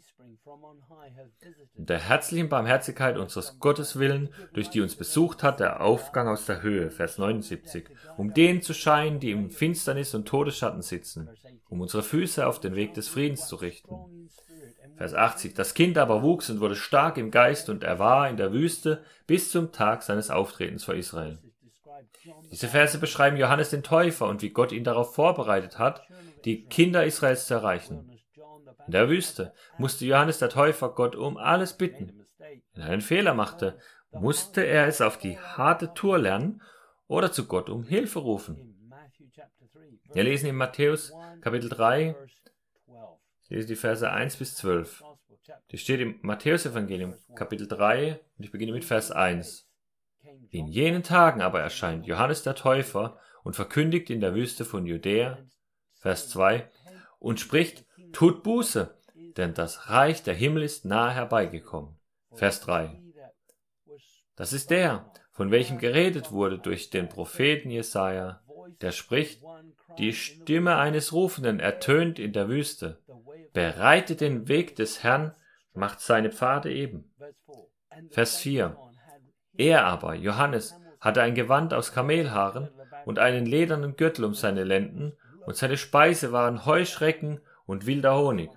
Und der herzlichen Barmherzigkeit unseres Gottes willen, durch die uns besucht hat, der Aufgang aus der Höhe. Vers neunundsiebzig. Um denen zu scheinen, die im Finsternis und Todesschatten sitzen, um unsere Füße auf den Weg des Friedens zu richten. Vers achtzig. Das Kind aber wuchs und wurde stark im Geist und er war in der Wüste bis zum Tag seines Auftretens vor Israel. Diese Verse beschreiben Johannes den Täufer und wie Gott ihn darauf vorbereitet hat, die Kinder Israels zu erreichen. In der Wüste musste Johannes der Täufer Gott um alles bitten. Wenn er einen Fehler machte, musste er es auf die harte Tour lernen oder zu Gott um Hilfe rufen. Wir lesen in Matthäus Kapitel drei, ich lese die Verse eins bis zwölf. Die steht im Matthäus-Evangelium, Kapitel drei, und ich beginne mit Vers eins. In jenen Tagen aber erscheint Johannes der Täufer und verkündigt in der Wüste von Judäa, Vers zwei, und spricht, tut Buße, denn das Reich der Himmel ist nahe herbeigekommen. Vers drei. Das ist der, von welchem geredet wurde durch den Propheten Jesaja, der spricht, die Stimme eines Rufenden ertönt in der Wüste. Bereitet den Weg des Herrn, macht seine Pfade eben. Vers vier. Er aber, Johannes, hatte ein Gewand aus Kamelhaaren und einen ledernen Gürtel um seine Lenden, und seine Speise waren Heuschrecken und wilder Honig.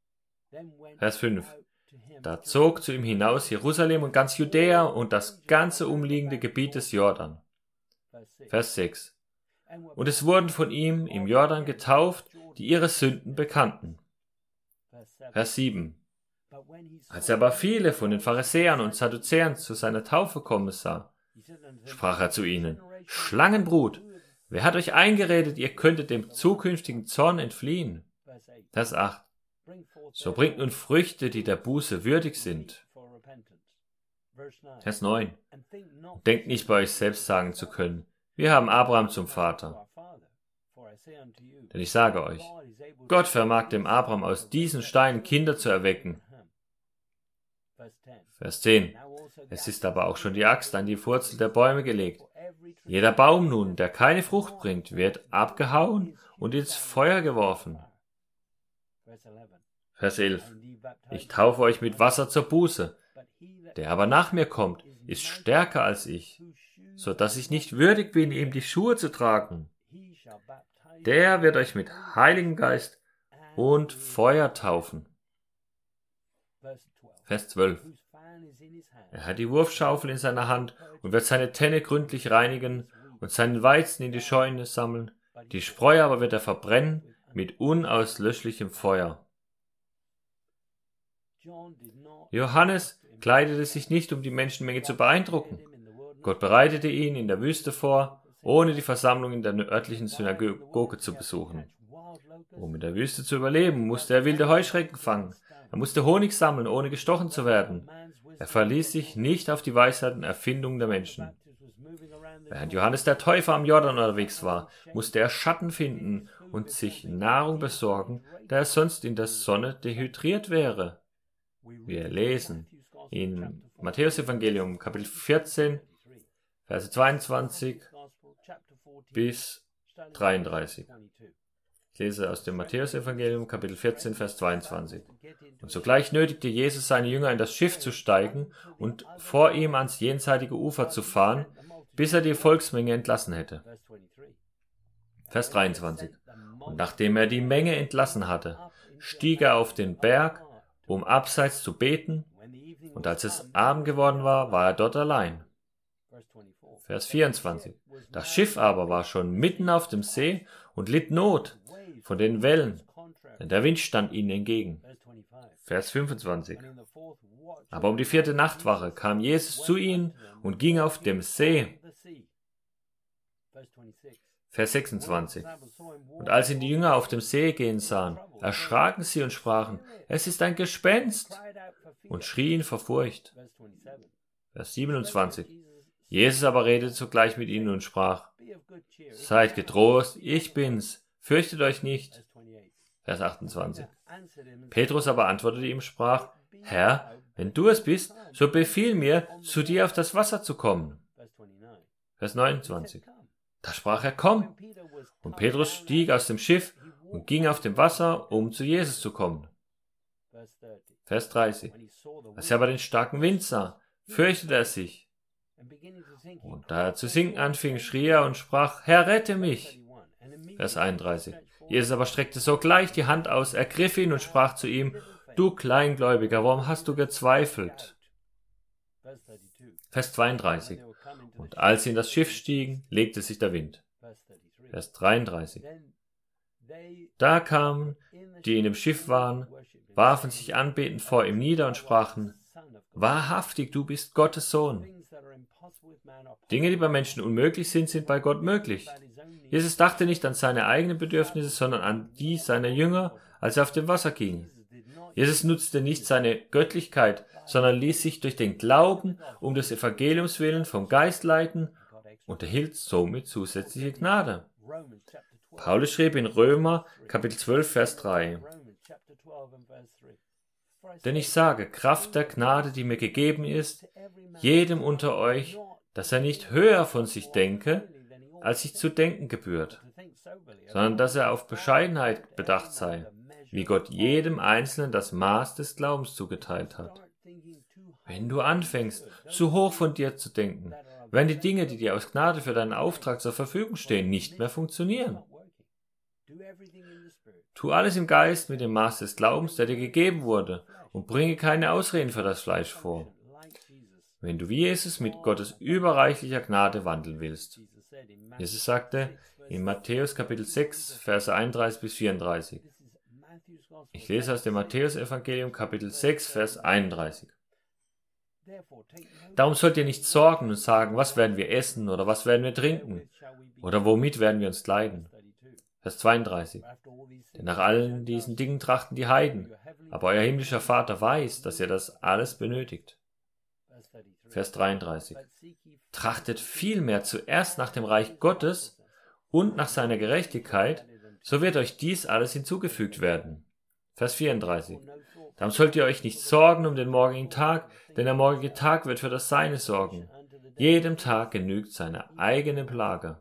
Vers fünf. Da zog zu ihm hinaus Jerusalem und ganz Judäa und das ganze umliegende Gebiet des Jordan. Vers sechs. Und es wurden von ihm im Jordan getauft, die ihre Sünden bekannten. Vers sieben. Als er aber viele von den Pharisäern und Sadduzäern zu seiner Taufe kommen sah, sprach er zu ihnen, Schlangenbrut, wer hat euch eingeredet, ihr könntet dem zukünftigen Zorn entfliehen? Vers acht. So bringt nun Früchte, die der Buße würdig sind. Vers neun. Denkt nicht bei euch selbst sagen zu können, wir haben Abraham zum Vater. Denn ich sage euch, Gott vermag dem Abraham aus diesen Steinen Kinder zu erwecken. Vers zehn. Es ist aber auch schon die Axt an die Wurzel der Bäume gelegt. Jeder Baum nun, der keine Frucht bringt, wird abgehauen und ins Feuer geworfen. Vers elf. Ich taufe euch mit Wasser zur Buße. Der aber nach mir kommt, ist stärker als ich, so dass ich nicht würdig bin, ihm die Schuhe zu tragen. Der wird euch mit Heiligem Geist und Feuer taufen. Vers zwölf. Er hat die Wurfschaufel in seiner Hand und wird seine Tenne gründlich reinigen und seinen Weizen in die Scheune sammeln. Die Spreu aber wird er verbrennen mit unauslöschlichem Feuer. Johannes kleidete sich nicht, um die Menschenmenge zu beeindrucken. Gott bereitete ihn in der Wüste vor, ohne die Versammlung in der örtlichen Synagoge zu besuchen. Um in der Wüste zu überleben, musste er wilde Heuschrecken fangen. Er musste Honig sammeln, ohne gestochen zu werden. Er verließ sich nicht auf die Weisheit und Erfindungen der Menschen. Während Johannes der Täufer am Jordan unterwegs war, musste er Schatten finden und sich Nahrung besorgen, da er sonst in der Sonne dehydriert wäre. Wir lesen in Matthäus-Evangelium, Kapitel vierzehn, Verse zweiundzwanzig bis dreiunddreißig. Ich lese aus dem Matthäusevangelium, Kapitel vierzehn, Vers zweiundzwanzig. Und sogleich nötigte Jesus seine Jünger in das Schiff zu steigen und vor ihm ans jenseitige Ufer zu fahren, bis er die Volksmenge entlassen hätte. Vers dreiundzwanzig. Und nachdem er die Menge entlassen hatte, stieg er auf den Berg, um abseits zu beten, und als es Abend geworden war, war er dort allein. Vers vierundzwanzig. Das Schiff aber war schon mitten auf dem See und litt Not von den Wellen, denn der Wind stand ihnen entgegen. Vers fünfundzwanzig. Aber um die vierte Nachtwache kam Jesus zu ihnen und ging auf dem See. Vers sechsundzwanzig. Und als ihn die Jünger auf dem See gehen sahen, erschraken sie und sprachen, es ist ein Gespenst, und schrien vor Furcht. Vers siebenundzwanzig. Jesus aber redete sogleich mit ihnen und sprach, seid getrost, ich bin's, fürchtet euch nicht. Vers achtundzwanzig. Petrus aber antwortete ihm und sprach, Herr, wenn du es bist, so befiehl mir, zu dir auf das Wasser zu kommen. Vers neunundzwanzig. Da sprach er, komm. Und Petrus stieg aus dem Schiff und ging auf dem Wasser, um zu Jesus zu kommen. Vers dreißig. Als er aber den starken Wind sah, fürchtete er sich. Und da er zu sinken anfing, schrie er und sprach, Herr, rette mich. Vers einunddreißig. Jesus aber streckte sogleich die Hand aus, ergriff ihn und sprach zu ihm, du Kleingläubiger, warum hast du gezweifelt? Vers zweiunddreißig. Und als sie in das Schiff stiegen, legte sich der Wind. Vers dreiunddreißig. Da kamen, die in dem Schiff waren, warfen sich anbetend vor ihm nieder und sprachen, wahrhaftig, du bist Gottes Sohn. Dinge, die bei Menschen unmöglich sind, sind bei Gott möglich. Jesus dachte nicht an seine eigenen Bedürfnisse, sondern an die seiner Jünger, als er auf dem Wasser ging. Jesus nutzte nicht seine Göttlichkeit, sondern ließ sich durch den Glauben um des Evangeliums willen vom Geist leiten und erhielt somit zusätzliche Gnade. Paulus schrieb in Römer, Kapitel zwölf, Vers drei, denn ich sage, Kraft der Gnade, die mir gegeben ist, jedem unter euch, dass er nicht höher von sich denke, als sich zu denken gebührt, sondern dass er auf Bescheidenheit bedacht sei, wie Gott jedem Einzelnen das Maß des Glaubens zugeteilt hat. Wenn du anfängst, zu hoch von dir zu denken, werden die Dinge, die dir aus Gnade für deinen Auftrag zur Verfügung stehen, nicht mehr funktionieren. Tu alles im Geist mit dem Maß des Glaubens, der dir gegeben wurde, und bringe keine Ausreden für das Fleisch vor, wenn du wie Jesus mit Gottes überreichlicher Gnade wandeln willst. Jesus sagte in Matthäus Kapitel sechs, Verse einunddreißig bis vierunddreißig. Ich lese aus dem Matthäusevangelium Kapitel sechs, Vers einunddreißig. Darum sollt ihr nicht sorgen und sagen, was werden wir essen oder was werden wir trinken oder womit werden wir uns kleiden. Vers zweiunddreißig. Denn nach allen diesen Dingen trachten die Heiden, aber euer himmlischer Vater weiß, dass ihr das alles benötigt. Vers dreiunddreißig. Trachtet vielmehr zuerst nach dem Reich Gottes und nach seiner Gerechtigkeit, so wird euch dies alles hinzugefügt werden. Vers vierunddreißig. Darum sollt ihr euch nicht sorgen um den morgigen Tag, denn der morgige Tag wird für das Seine sorgen. Jedem Tag genügt seine eigene Plage.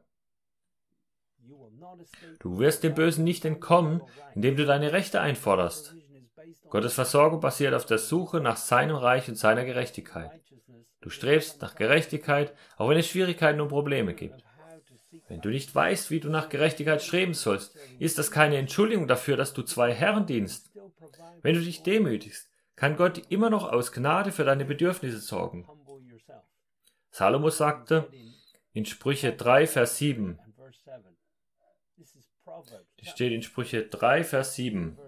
Du wirst dem Bösen nicht entkommen, indem du deine Rechte einforderst. Gottes Versorgung basiert auf der Suche nach seinem Reich und seiner Gerechtigkeit. Du strebst nach Gerechtigkeit, auch wenn es Schwierigkeiten und Probleme gibt. Wenn du nicht weißt, wie du nach Gerechtigkeit streben sollst, ist das keine Entschuldigung dafür, dass du zwei Herren dienst. Wenn du dich demütigst, kann Gott immer noch aus Gnade für deine Bedürfnisse sorgen. Salomo sagte in Sprüche drei, Vers sieben, das steht in Sprüche drei, Vers sieben,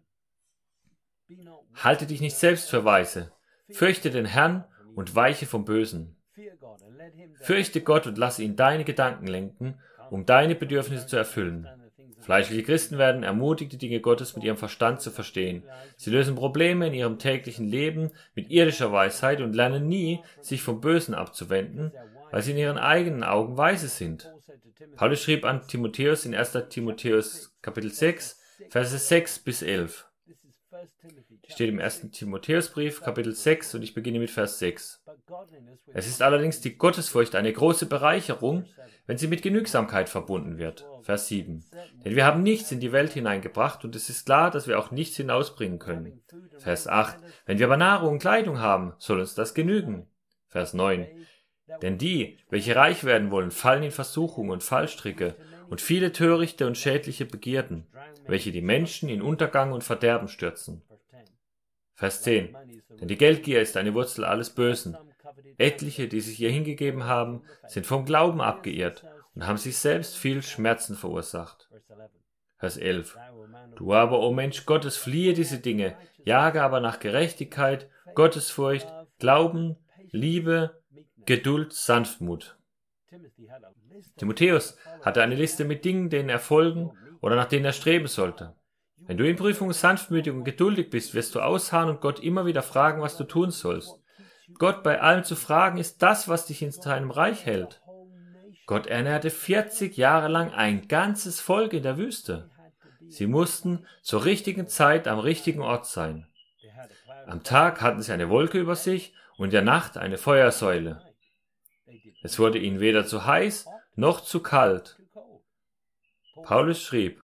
halte dich nicht selbst für weise, fürchte den Herrn und weiche vom Bösen. Fürchte Gott und lasse ihn deine Gedanken lenken, um deine Bedürfnisse zu erfüllen. Fleischliche Christen werden ermutigt, die Dinge Gottes mit ihrem Verstand zu verstehen. Sie lösen Probleme in ihrem täglichen Leben mit irdischer Weisheit und lernen nie, sich vom Bösen abzuwenden, weil sie in ihren eigenen Augen weise sind. Paulus schrieb an Timotheus in erster Timotheus Kapitel sechs, Verse sechs bis elf. Steht im ersten Timotheusbrief, Kapitel sechs, und ich beginne mit Vers sechs. Es ist allerdings die Gottesfurcht eine große Bereicherung, wenn sie mit Genügsamkeit verbunden wird. Vers sieben. Denn wir haben nichts in die Welt hineingebracht und es ist klar, dass wir auch nichts hinausbringen können. Vers acht. Wenn wir aber Nahrung und Kleidung haben, soll uns das genügen. Vers neun. Denn die, welche reich werden wollen, fallen in Versuchung und Fallstricke und viele törichte und schädliche Begierden, welche die Menschen in Untergang und Verderben stürzen. Vers zehn. Denn die Geldgier ist eine Wurzel alles Bösen. Etliche, die sich ihr hingegeben haben, sind vom Glauben abgeirrt und haben sich selbst viel Schmerzen verursacht. Vers elf. Du aber, o Mensch Gottes, fliehe diese Dinge, jage aber nach Gerechtigkeit, Gottesfurcht, Glauben, Liebe, Geduld, Sanftmut. Timotheus hatte eine Liste mit Dingen, denen er folgen oder nach denen er streben sollte. Wenn du in Prüfungen sanftmütig und geduldig bist, wirst du ausharren und Gott immer wieder fragen, was du tun sollst. Gott bei allem zu fragen, ist das, was dich in seinem Reich hält. Gott ernährte vierzig Jahre lang ein ganzes Volk in der Wüste. Sie mussten zur richtigen Zeit am richtigen Ort sein. Am Tag hatten sie eine Wolke über sich und in der Nacht eine Feuersäule. Es wurde ihnen weder zu heiß noch zu kalt. Paulus schrieb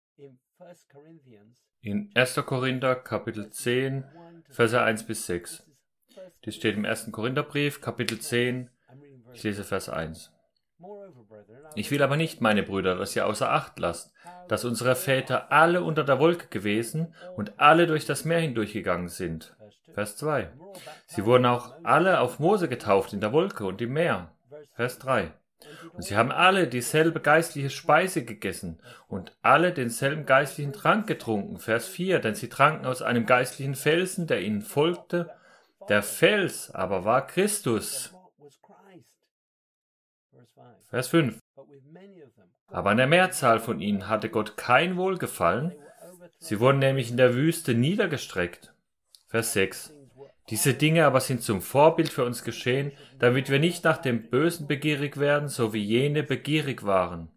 in erster Korinther, Kapitel zehn, Verse eins bis sechs. Dies steht im ersten Korintherbrief, Kapitel zehn, ich lese Vers eins. Ich will aber nicht, meine Brüder, dass ihr außer Acht lasst, dass unsere Väter alle unter der Wolke gewesen und alle durch das Meer hindurchgegangen sind. Vers zwei. Sie wurden auch alle auf Mose getauft in der Wolke und im Meer. Vers drei. Und sie haben alle dieselbe geistliche Speise gegessen und alle denselben geistlichen Trank getrunken. Vers vier. Denn sie tranken aus einem geistlichen Felsen, der ihnen folgte. Der Fels aber war Christus. Vers fünf. Aber an der Mehrzahl von ihnen hatte Gott kein Wohlgefallen. Sie wurden nämlich in der Wüste niedergestreckt. Vers sechs. Diese Dinge aber sind zum Vorbild für uns geschehen, damit wir nicht nach dem Bösen begierig werden, so wie jene begierig waren.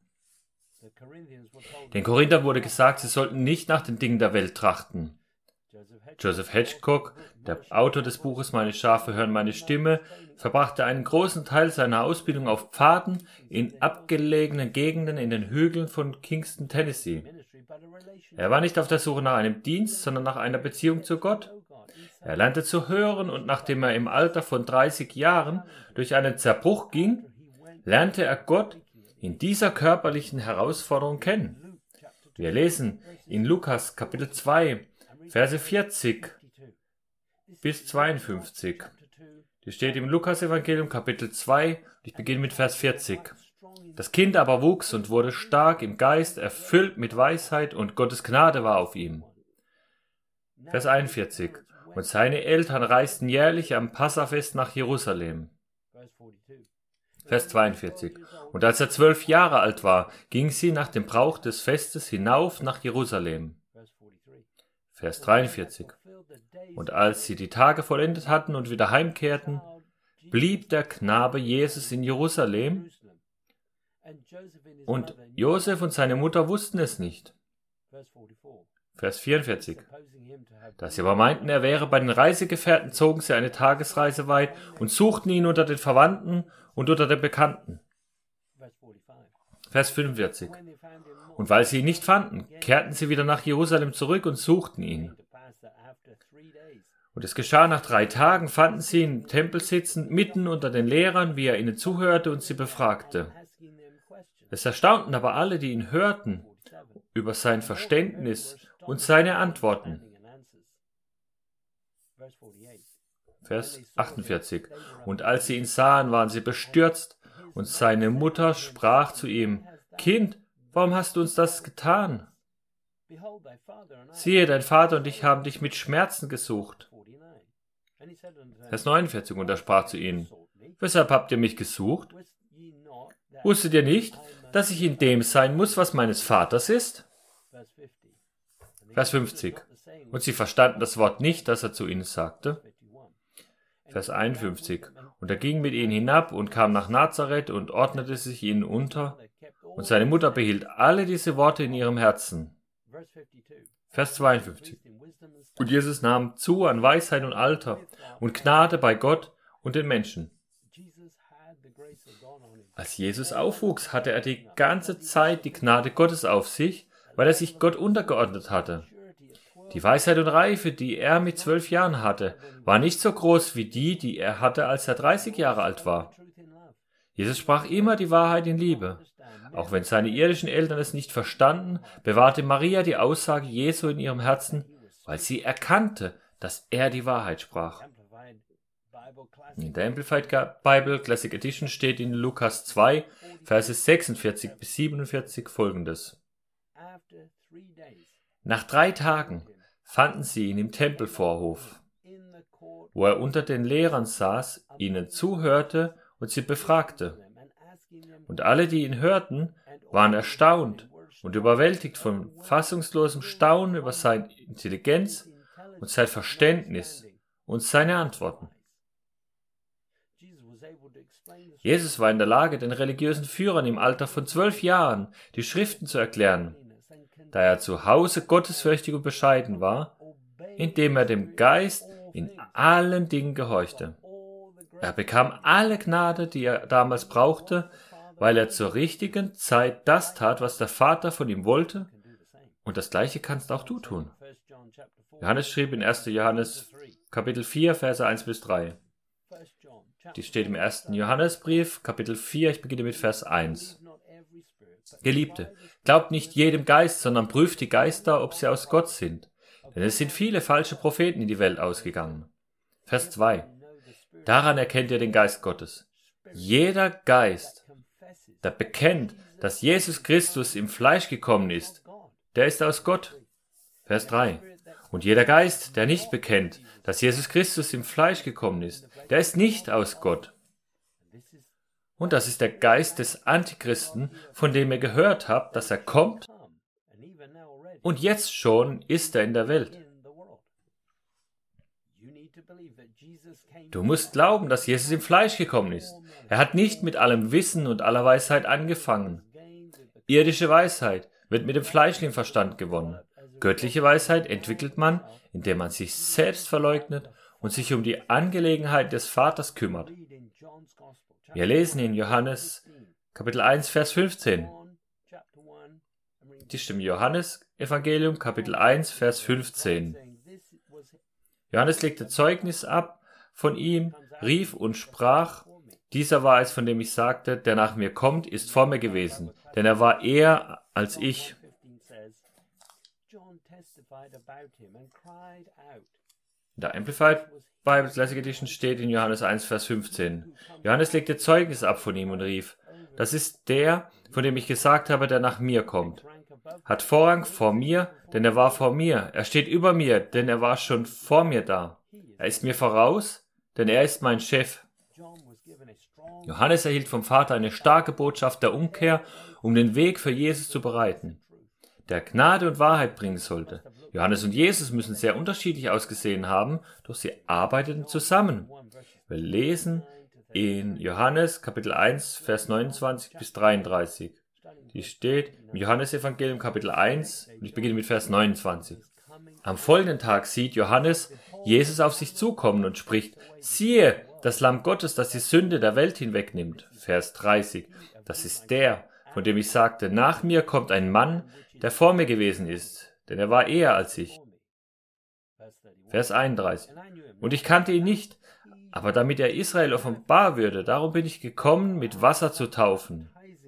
Den Korinthern wurde gesagt, sie sollten nicht nach den Dingen der Welt trachten. Joseph Hedgecock, der Autor des Buches Meine Schafe hören meine Stimme, verbrachte einen großen Teil seiner Ausbildung auf Pfaden in abgelegenen Gegenden in den Hügeln von Kingston, Tennessee. Er war nicht auf der Suche nach einem Dienst, sondern nach einer Beziehung zu Gott. Er lernte zu hören und nachdem er im Alter von dreißig Jahren durch einen Zerbruch ging, lernte er Gott in dieser körperlichen Herausforderung kennen. Wir lesen in Lukas Kapitel zwei, Verse vierzig bis zweiundfünfzig. Die steht im Lukas-Evangelium Kapitel zwei, ich beginne mit Vers vierzig. Das Kind aber wuchs und wurde stark im Geist, erfüllt mit Weisheit und Gottes Gnade war auf ihm. Vers einundvierzig. Und seine Eltern reisten jährlich am Passafest nach Jerusalem. Vers zweiundvierzig. Und als er zwölf Jahre alt war, ging sie nach dem Brauch des Festes hinauf nach Jerusalem. Vers dreiundvierzig. Und als sie die Tage vollendet hatten und wieder heimkehrten, blieb der Knabe Jesus in Jerusalem, und Josef und seine Mutter wussten es nicht. Vers vierundvierzig. Da sie aber meinten, er wäre bei den Reisegefährten, zogen sie eine Tagesreise weit und suchten ihn unter den Verwandten und unter den Bekannten. Vers fünfundvierzig. Und weil sie ihn nicht fanden, kehrten sie wieder nach Jerusalem zurück und suchten ihn. Und es geschah nach drei Tagen, fanden sie ihn im Tempel sitzend, mitten unter den Lehrern, wie er ihnen zuhörte und sie befragte. Es erstaunten aber alle, die ihn hörten, über sein Verständnis und seine Antworten. Vers achtundvierzig. Und als sie ihn sahen, waren sie bestürzt, und seine Mutter sprach zu ihm, Kind, warum hast du uns das getan? Siehe, dein Vater und ich haben dich mit Schmerzen gesucht. Vers neunundvierzig. Und er sprach zu ihnen, weshalb habt ihr mich gesucht? Wusstet ihr nicht, dass ich in dem sein muss, was meines Vaters ist? Vers fünfzig. Und sie verstanden das Wort nicht, das er zu ihnen sagte. Vers einundfünfzig. Und er ging mit ihnen hinab und kam nach Nazareth und ordnete sich ihnen unter. Und seine Mutter behielt alle diese Worte in ihrem Herzen. Vers zweiundfünfzig. Und Jesus nahm zu an Weisheit und Alter und Gnade bei Gott und den Menschen. Als Jesus aufwuchs, hatte er die ganze Zeit die Gnade Gottes auf sich, weil er sich Gott untergeordnet hatte. Die Weisheit und Reife, die er mit zwölf Jahren hatte, war nicht so groß wie die, die er hatte, als er dreißig Jahre alt war. Jesus sprach immer die Wahrheit in Liebe. Auch wenn seine irdischen Eltern es nicht verstanden, bewahrte Maria die Aussage Jesu in ihrem Herzen, weil sie erkannte, dass er die Wahrheit sprach. In der Amplified Bible Classic Edition steht in Lukas zwei, Verse sechsundvierzig bis siebenundvierzig folgendes. Nach drei Tagen fanden sie ihn im Tempelvorhof, wo er unter den Lehrern saß, ihnen zuhörte und sie befragte. Und alle, die ihn hörten, waren erstaunt und überwältigt von fassungslosem Staunen über seine Intelligenz und sein Verständnis und seine Antworten. Jesus war in der Lage, den religiösen Führern im Alter von zwölf Jahren die Schriften zu erklären, da er zu Hause gottesfürchtig und bescheiden war, indem er dem Geist in allen Dingen gehorchte. Er bekam alle Gnade, die er damals brauchte, weil er zur richtigen Zeit das tat, was der Vater von ihm wollte, und das Gleiche kannst auch du tun. Johannes schrieb in erster Johannes Kapitel vier, Verse eins bis drei. Die steht im ersten Johannesbrief, Kapitel vier, ich beginne mit Vers eins. Geliebte, glaubt nicht jedem Geist, sondern prüft die Geister, ob sie aus Gott sind. Denn es sind viele falsche Propheten in die Welt ausgegangen. Vers zwei. Daran erkennt ihr den Geist Gottes. Jeder Geist, der bekennt, dass Jesus Christus im Fleisch gekommen ist, der ist aus Gott. Vers drei. Und jeder Geist, der nicht bekennt, dass Jesus Christus im Fleisch gekommen ist, der ist nicht aus Gott. Und das ist der Geist des Antichristen, von dem ihr gehört habt, dass er kommt, und jetzt schon ist er in der Welt. Du musst glauben, dass Jesus im Fleisch gekommen ist. Er hat nicht mit allem Wissen und aller Weisheit angefangen. Irdische Weisheit wird mit dem fleischlichen Verstand gewonnen. Göttliche Weisheit entwickelt man, indem man sich selbst verleugnet und sich um die Angelegenheit des Vaters kümmert. Wir lesen in Johannes Kapitel eins, Vers fünfzehn. Die Stimme Johannes Evangelium, Kapitel eins, Vers fünfzehn. Johannes legte Zeugnis ab von ihm, rief und sprach, dieser war es, von dem ich sagte, der nach mir kommt, ist vor mir gewesen, denn er war eher als ich. In der Amplified Bible Classic Edition steht in Johannes eins, Vers fünfzehn. Johannes legte Zeugnis ab von ihm und rief, das ist der, von dem ich gesagt habe, der nach mir kommt. Hat Vorrang vor mir, denn er war vor mir. Er steht über mir, denn er war schon vor mir da. Er ist mir voraus, denn er ist mein Chef. Johannes erhielt vom Vater eine starke Botschaft der Umkehr, um den Weg für Jesus zu bereiten, der Gnade und Wahrheit bringen sollte. Johannes und Jesus müssen sehr unterschiedlich ausgesehen haben, doch sie arbeiteten zusammen. Wir lesen in Johannes Kapitel eins, Vers neunundzwanzig bis dreiunddreißig. Die steht im Johannesevangelium Kapitel eins und ich beginne mit Vers neunundzwanzig. Am folgenden Tag sieht Johannes Jesus auf sich zukommen und spricht, siehe, das Lamm Gottes, das die Sünde der Welt hinwegnimmt. Vers dreißig. Das ist der, von dem ich sagte, nach mir kommt ein Mann, der vor mir gewesen ist, denn er war eher als ich. Vers einunddreißig. Und ich kannte ihn nicht, aber damit er Israel offenbar würde, darum bin ich gekommen, mit Wasser zu taufen.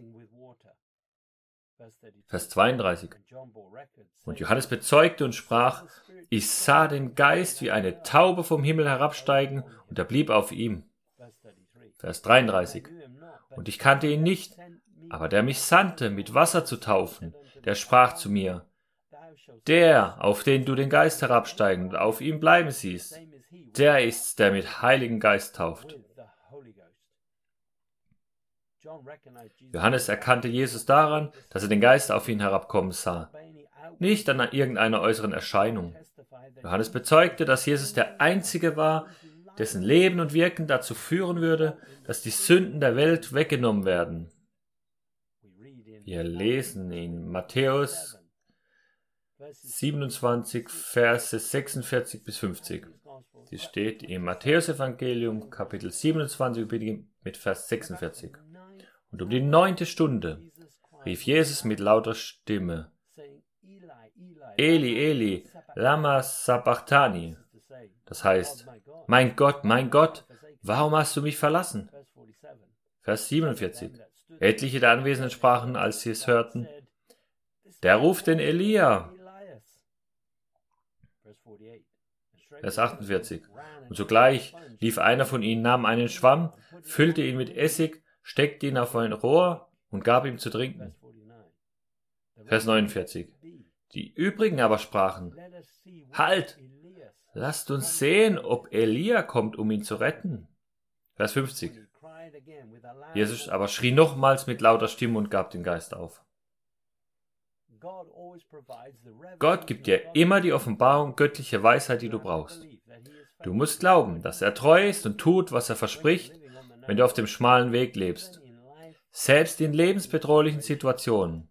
Vers zweiunddreißig. Und Johannes bezeugte und sprach, ich sah den Geist wie eine Taube vom Himmel herabsteigen, und er blieb auf ihm. Vers dreiunddreißig. Und ich kannte ihn nicht, aber der mich sandte, mit Wasser zu taufen, der sprach zu mir, der, auf den du den Geist herabsteigen und auf ihm bleiben siehst, der ist's, der mit Heiligen Geist tauft. Johannes erkannte Jesus daran, dass er den Geist auf ihn herabkommen sah, nicht an irgendeiner äußeren Erscheinung. Johannes bezeugte, dass Jesus der Einzige war, dessen Leben und Wirken dazu führen würde, dass die Sünden der Welt weggenommen werden. Wir lesen in Matthäus siebenundzwanzig, Verse sechsundvierzig bis fünfzig. Die steht im Matthäusevangelium, Kapitel siebenundzwanzig, mit Vers sechsundvierzig. Und um die neunte Stunde rief Jesus mit lauter Stimme: Eli, Eli, lama sabachthani. Das heißt: Mein Gott, mein Gott, warum hast du mich verlassen? Vers siebenundvierzig. Etliche der Anwesenden sprachen, als sie es hörten: Der ruft den Elia. Vers achtundvierzig. Und sogleich lief einer von ihnen, nahm einen Schwamm, füllte ihn mit Essig, steckte ihn auf ein Rohr und gab ihm zu trinken. Vers neunundvierzig. Die übrigen aber sprachen: Halt! Lasst uns sehen, ob Elia kommt, um ihn zu retten. Vers fünfzig. Jesus aber schrie nochmals mit lauter Stimme und gab den Geist auf. Gott gibt dir immer die Offenbarung, göttliche Weisheit, die du brauchst. Du musst glauben, dass er treu ist und tut, was er verspricht, wenn du auf dem schmalen Weg lebst. Selbst in lebensbedrohlichen Situationen.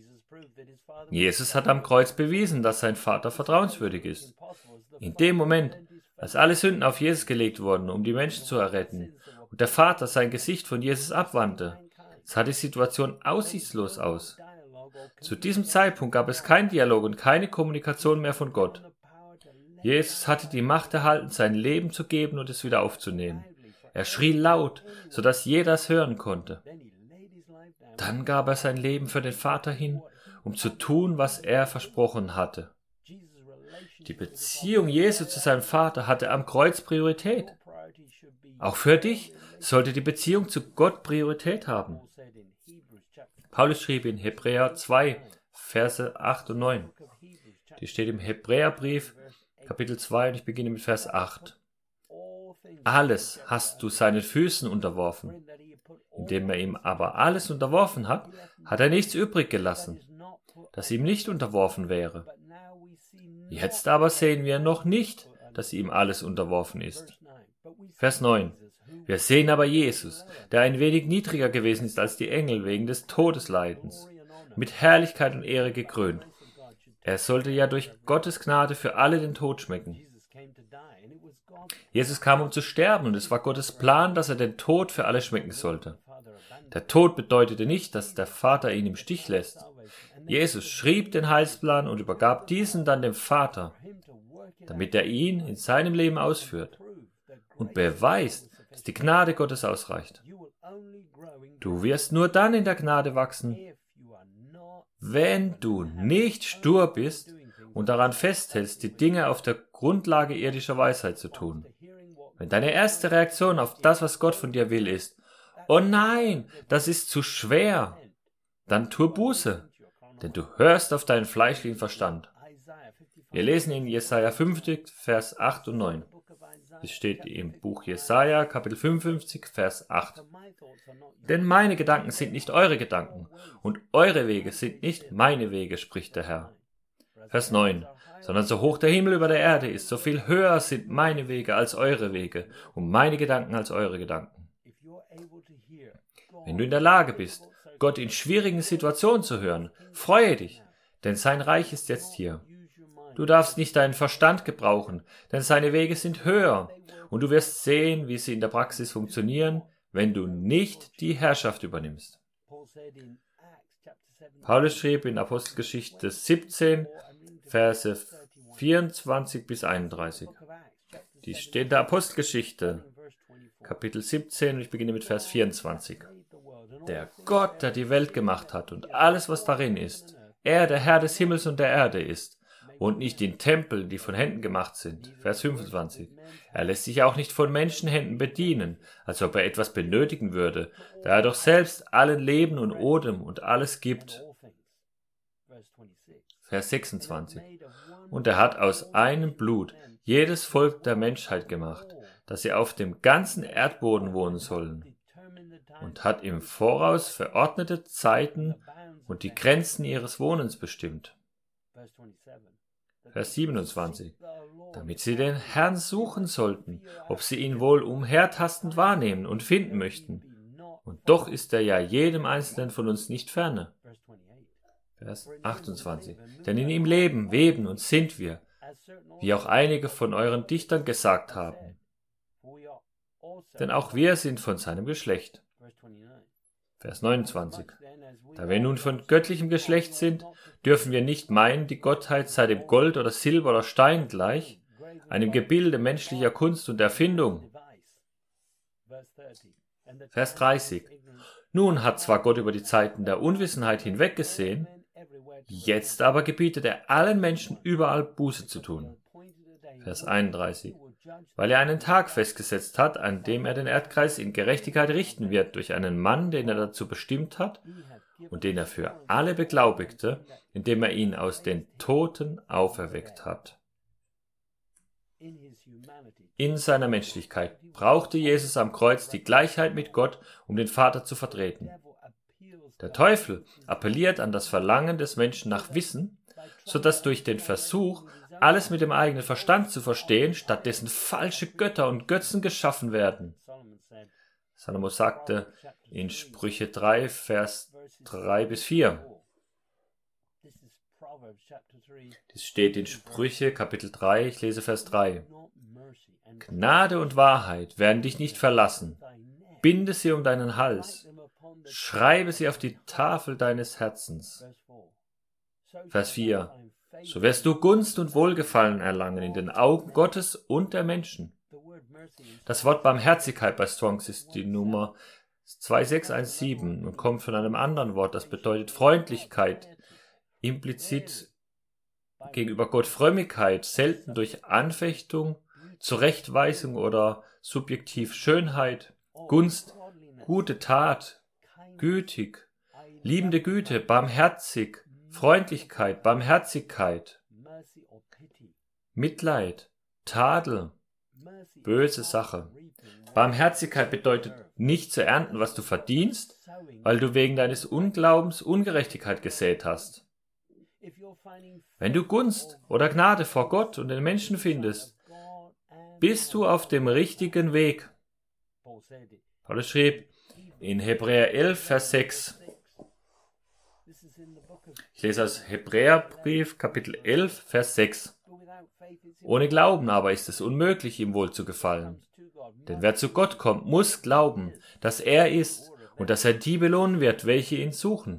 Jesus hat am Kreuz bewiesen, dass sein Vater vertrauenswürdig ist. In dem Moment, als alle Sünden auf Jesus gelegt wurden, um die Menschen zu erretten, und der Vater sein Gesicht von Jesus abwandte, sah die Situation aussichtslos aus. Zu diesem Zeitpunkt gab es keinen Dialog und keine Kommunikation mehr von Gott. Jesus hatte die Macht erhalten, sein Leben zu geben und es wieder aufzunehmen. Er schrie laut, sodass jeder es hören konnte. Dann gab er sein Leben für den Vater hin, um zu tun, was er versprochen hatte. Die Beziehung Jesu zu seinem Vater hatte am Kreuz Priorität. Auch für dich sollte die Beziehung zu Gott Priorität haben. Paulus schrieb in Hebräer zwei, Verse acht und neun. Die steht im Hebräerbrief, Kapitel zwei, und ich beginne mit Vers acht. Alles hast du seinen Füßen unterworfen. Indem er ihm aber alles unterworfen hat, hat er nichts übrig gelassen, das ihm nicht unterworfen wäre. Jetzt aber sehen wir noch nicht, dass ihm alles unterworfen ist. Vers neun. Wir sehen aber Jesus, der ein wenig niedriger gewesen ist als die Engel wegen des Todesleidens, mit Herrlichkeit und Ehre gekrönt. Er sollte ja durch Gottes Gnade für alle den Tod schmecken. Jesus kam, um zu sterben, und es war Gottes Plan, dass er den Tod für alle schmecken sollte. Der Tod bedeutete nicht, dass der Vater ihn im Stich lässt. Jesus schrieb den Heilsplan und übergab diesen dann dem Vater, damit er ihn in seinem Leben ausführt und beweist, dass die Gnade Gottes ausreicht. Du wirst nur dann in der Gnade wachsen, wenn du nicht stur bist und daran festhältst, die Dinge auf der Grundlage irdischer Weisheit zu tun. Wenn deine erste Reaktion auf das, was Gott von dir will, ist: Oh nein, das ist zu schwer, dann tue Buße, denn du hörst auf deinen fleischlichen Verstand. Wir lesen in Jesaja fünfzig, Vers acht und neun. Es steht im Buch Jesaja, Kapitel fünfundfünfzig, Vers acht. Denn meine Gedanken sind nicht eure Gedanken, und eure Wege sind nicht meine Wege, spricht der Herr. Vers neun. Sondern so hoch der Himmel über der Erde ist, so viel höher sind meine Wege als eure Wege, und meine Gedanken als eure Gedanken. Wenn du in der Lage bist, Gott in schwierigen Situationen zu hören, freue dich, denn sein Reich ist jetzt hier. Du darfst nicht deinen Verstand gebrauchen, denn seine Wege sind höher, und du wirst sehen, wie sie in der Praxis funktionieren, wenn du nicht die Herrschaft übernimmst. Paulus schrieb in Apostelgeschichte siebzehn, Verse vierundzwanzig bis einunddreißig. Die steht in der Apostelgeschichte, Kapitel siebzehn, und ich beginne mit Vers vierundzwanzig. Der Gott, der die Welt gemacht hat und alles, was darin ist, er, der Herr des Himmels und der Erde ist, und nicht in Tempeln, die von Händen gemacht sind. Vers fünfundzwanzig. Er lässt sich auch nicht von Menschenhänden bedienen, als ob er etwas benötigen würde, da er doch selbst allen Leben und Odem und alles gibt. Vers sechsundzwanzig. Und er hat aus einem Blut jedes Volk der Menschheit gemacht, dass sie auf dem ganzen Erdboden wohnen sollen, und hat im Voraus verordnete Zeiten und die Grenzen ihres Wohnens bestimmt. Vers siebenundzwanzig. Damit sie den Herrn suchen sollten, ob sie ihn wohl umhertastend wahrnehmen und finden möchten. Und doch ist er ja jedem Einzelnen von uns nicht ferne. Vers achtundzwanzig. Denn in ihm leben, weben und sind wir, wie auch einige von euren Dichtern gesagt haben. Denn auch wir sind von seinem Geschlecht. Vers neunundzwanzig. Da wir nun von göttlichem Geschlecht sind, dürfen wir nicht meinen, die Gottheit sei dem Gold oder Silber oder Stein gleich, einem Gebilde menschlicher Kunst und Erfindung. Vers dreißig. Nun hat zwar Gott über die Zeiten der Unwissenheit hinweggesehen, jetzt aber gebietet er allen Menschen überall Buße zu tun. Vers einunddreißig. Weil er einen Tag festgesetzt hat, an dem er den Erdkreis in Gerechtigkeit richten wird, durch einen Mann, den er dazu bestimmt hat und den er für alle beglaubigte, indem er ihn aus den Toten auferweckt hat. In seiner Menschlichkeit brauchte Jesus am Kreuz die Gleichheit mit Gott, um den Vater zu vertreten. Der Teufel appelliert an das Verlangen des Menschen nach Wissen, sodass durch den Versuch, alles mit dem eigenen Verstand zu verstehen, stattdessen falsche Götter und Götzen geschaffen werden. Salomo sagte in Sprüche drei, Vers drei bis vier. Dies steht in Sprüche, Kapitel drei, ich lese Vers drei. Gnade und Wahrheit werden dich nicht verlassen. Binde sie um deinen Hals. Schreibe sie auf die Tafel deines Herzens. Vers vier. So wirst du Gunst und Wohlgefallen erlangen in den Augen Gottes und der Menschen. Das Wort Barmherzigkeit bei Strongs ist die Nummer zwei sechs eins sieben und kommt von einem anderen Wort, das bedeutet Freundlichkeit, implizit gegenüber Gott Frömmigkeit, selten durch Anfechtung, Zurechtweisung oder subjektiv Schönheit, Gunst, gute Tat, gütig, liebende Güte, barmherzig, Freundlichkeit, Barmherzigkeit, Mitleid, Tadel, böse Sache. Barmherzigkeit bedeutet nicht zu ernten, was du verdienst, weil du wegen deines Unglaubens Ungerechtigkeit gesät hast. Wenn du Gunst oder Gnade vor Gott und den Menschen findest, bist du auf dem richtigen Weg. Paulus schrieb in Hebräer elf, Vers sechs. Ich lese aus Hebräerbrief, Kapitel elf, Vers sechs. Ohne Glauben aber ist es unmöglich, ihm wohl zu gefallen. Denn wer zu Gott kommt, muss glauben, dass er ist und dass er die belohnen wird, welche ihn suchen.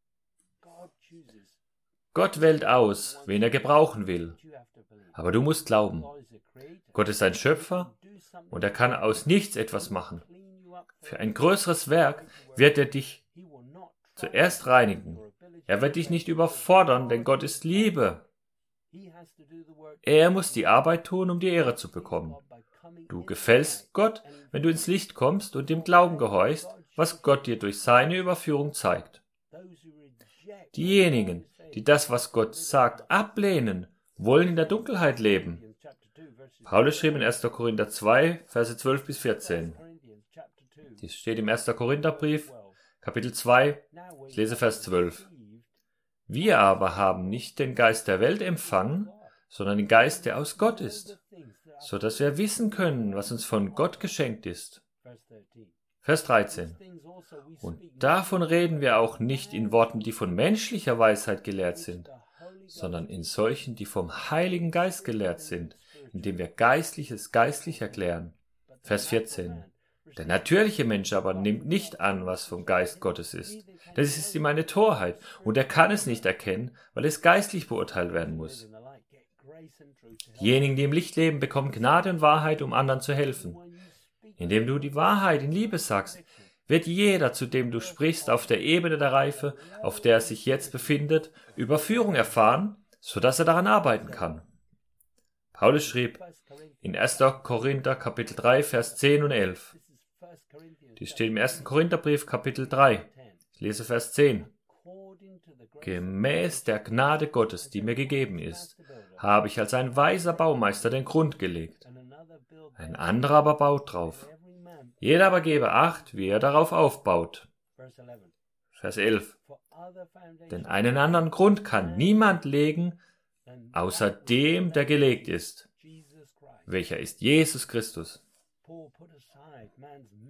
Gott wählt aus, wen er gebrauchen will. Aber du musst glauben. Gott ist ein Schöpfer und er kann aus nichts etwas machen. Für ein größeres Werk wird er dich zuerst reinigen. Er wird dich nicht überfordern, denn Gott ist Liebe. Er muss die Arbeit tun, um die Ehre zu bekommen. Du gefällst Gott, wenn du ins Licht kommst und dem Glauben gehorchst, was Gott dir durch seine Überführung zeigt. Diejenigen, die das, was Gott sagt, ablehnen, wollen in der Dunkelheit leben. Paulus schrieb in erster Korinther zwei, Verse zwölf bis vierzehn. Dies steht im erster Korintherbrief, Kapitel zwei, ich lese Vers zwölf. Wir aber haben nicht den Geist der Welt empfangen, sondern den Geist, der aus Gott ist, so dass wir wissen können, was uns von Gott geschenkt ist. Vers dreizehn. Und davon reden wir auch nicht in Worten, die von menschlicher Weisheit gelehrt sind, sondern in solchen, die vom Heiligen Geist gelehrt sind, indem wir Geistliches geistlich erklären. Vers vierzehn. Der natürliche Mensch aber nimmt nicht an, was vom Geist Gottes ist. Das ist ihm eine Torheit, und er kann es nicht erkennen, weil es geistlich beurteilt werden muss. Diejenigen, die im Licht leben, bekommen Gnade und Wahrheit, um anderen zu helfen. Indem du die Wahrheit in Liebe sagst, wird jeder, zu dem du sprichst, auf der Ebene der Reife, auf der er sich jetzt befindet, Überführung erfahren, sodass er daran arbeiten kann. Paulus schrieb in erster Korinther Kapitel drei, Vers zehn und elf. Dies steht im ersten Korintherbrief Kapitel drei. Ich lese Vers zehn. Gemäß der Gnade Gottes, die mir gegeben ist, habe ich als ein weiser Baumeister den Grund gelegt. Ein anderer aber baut drauf. Jeder aber gebe Acht, wie er darauf aufbaut. Vers elf. Denn einen anderen Grund kann niemand legen, außer dem, der gelegt ist. Welcher ist Jesus Christus?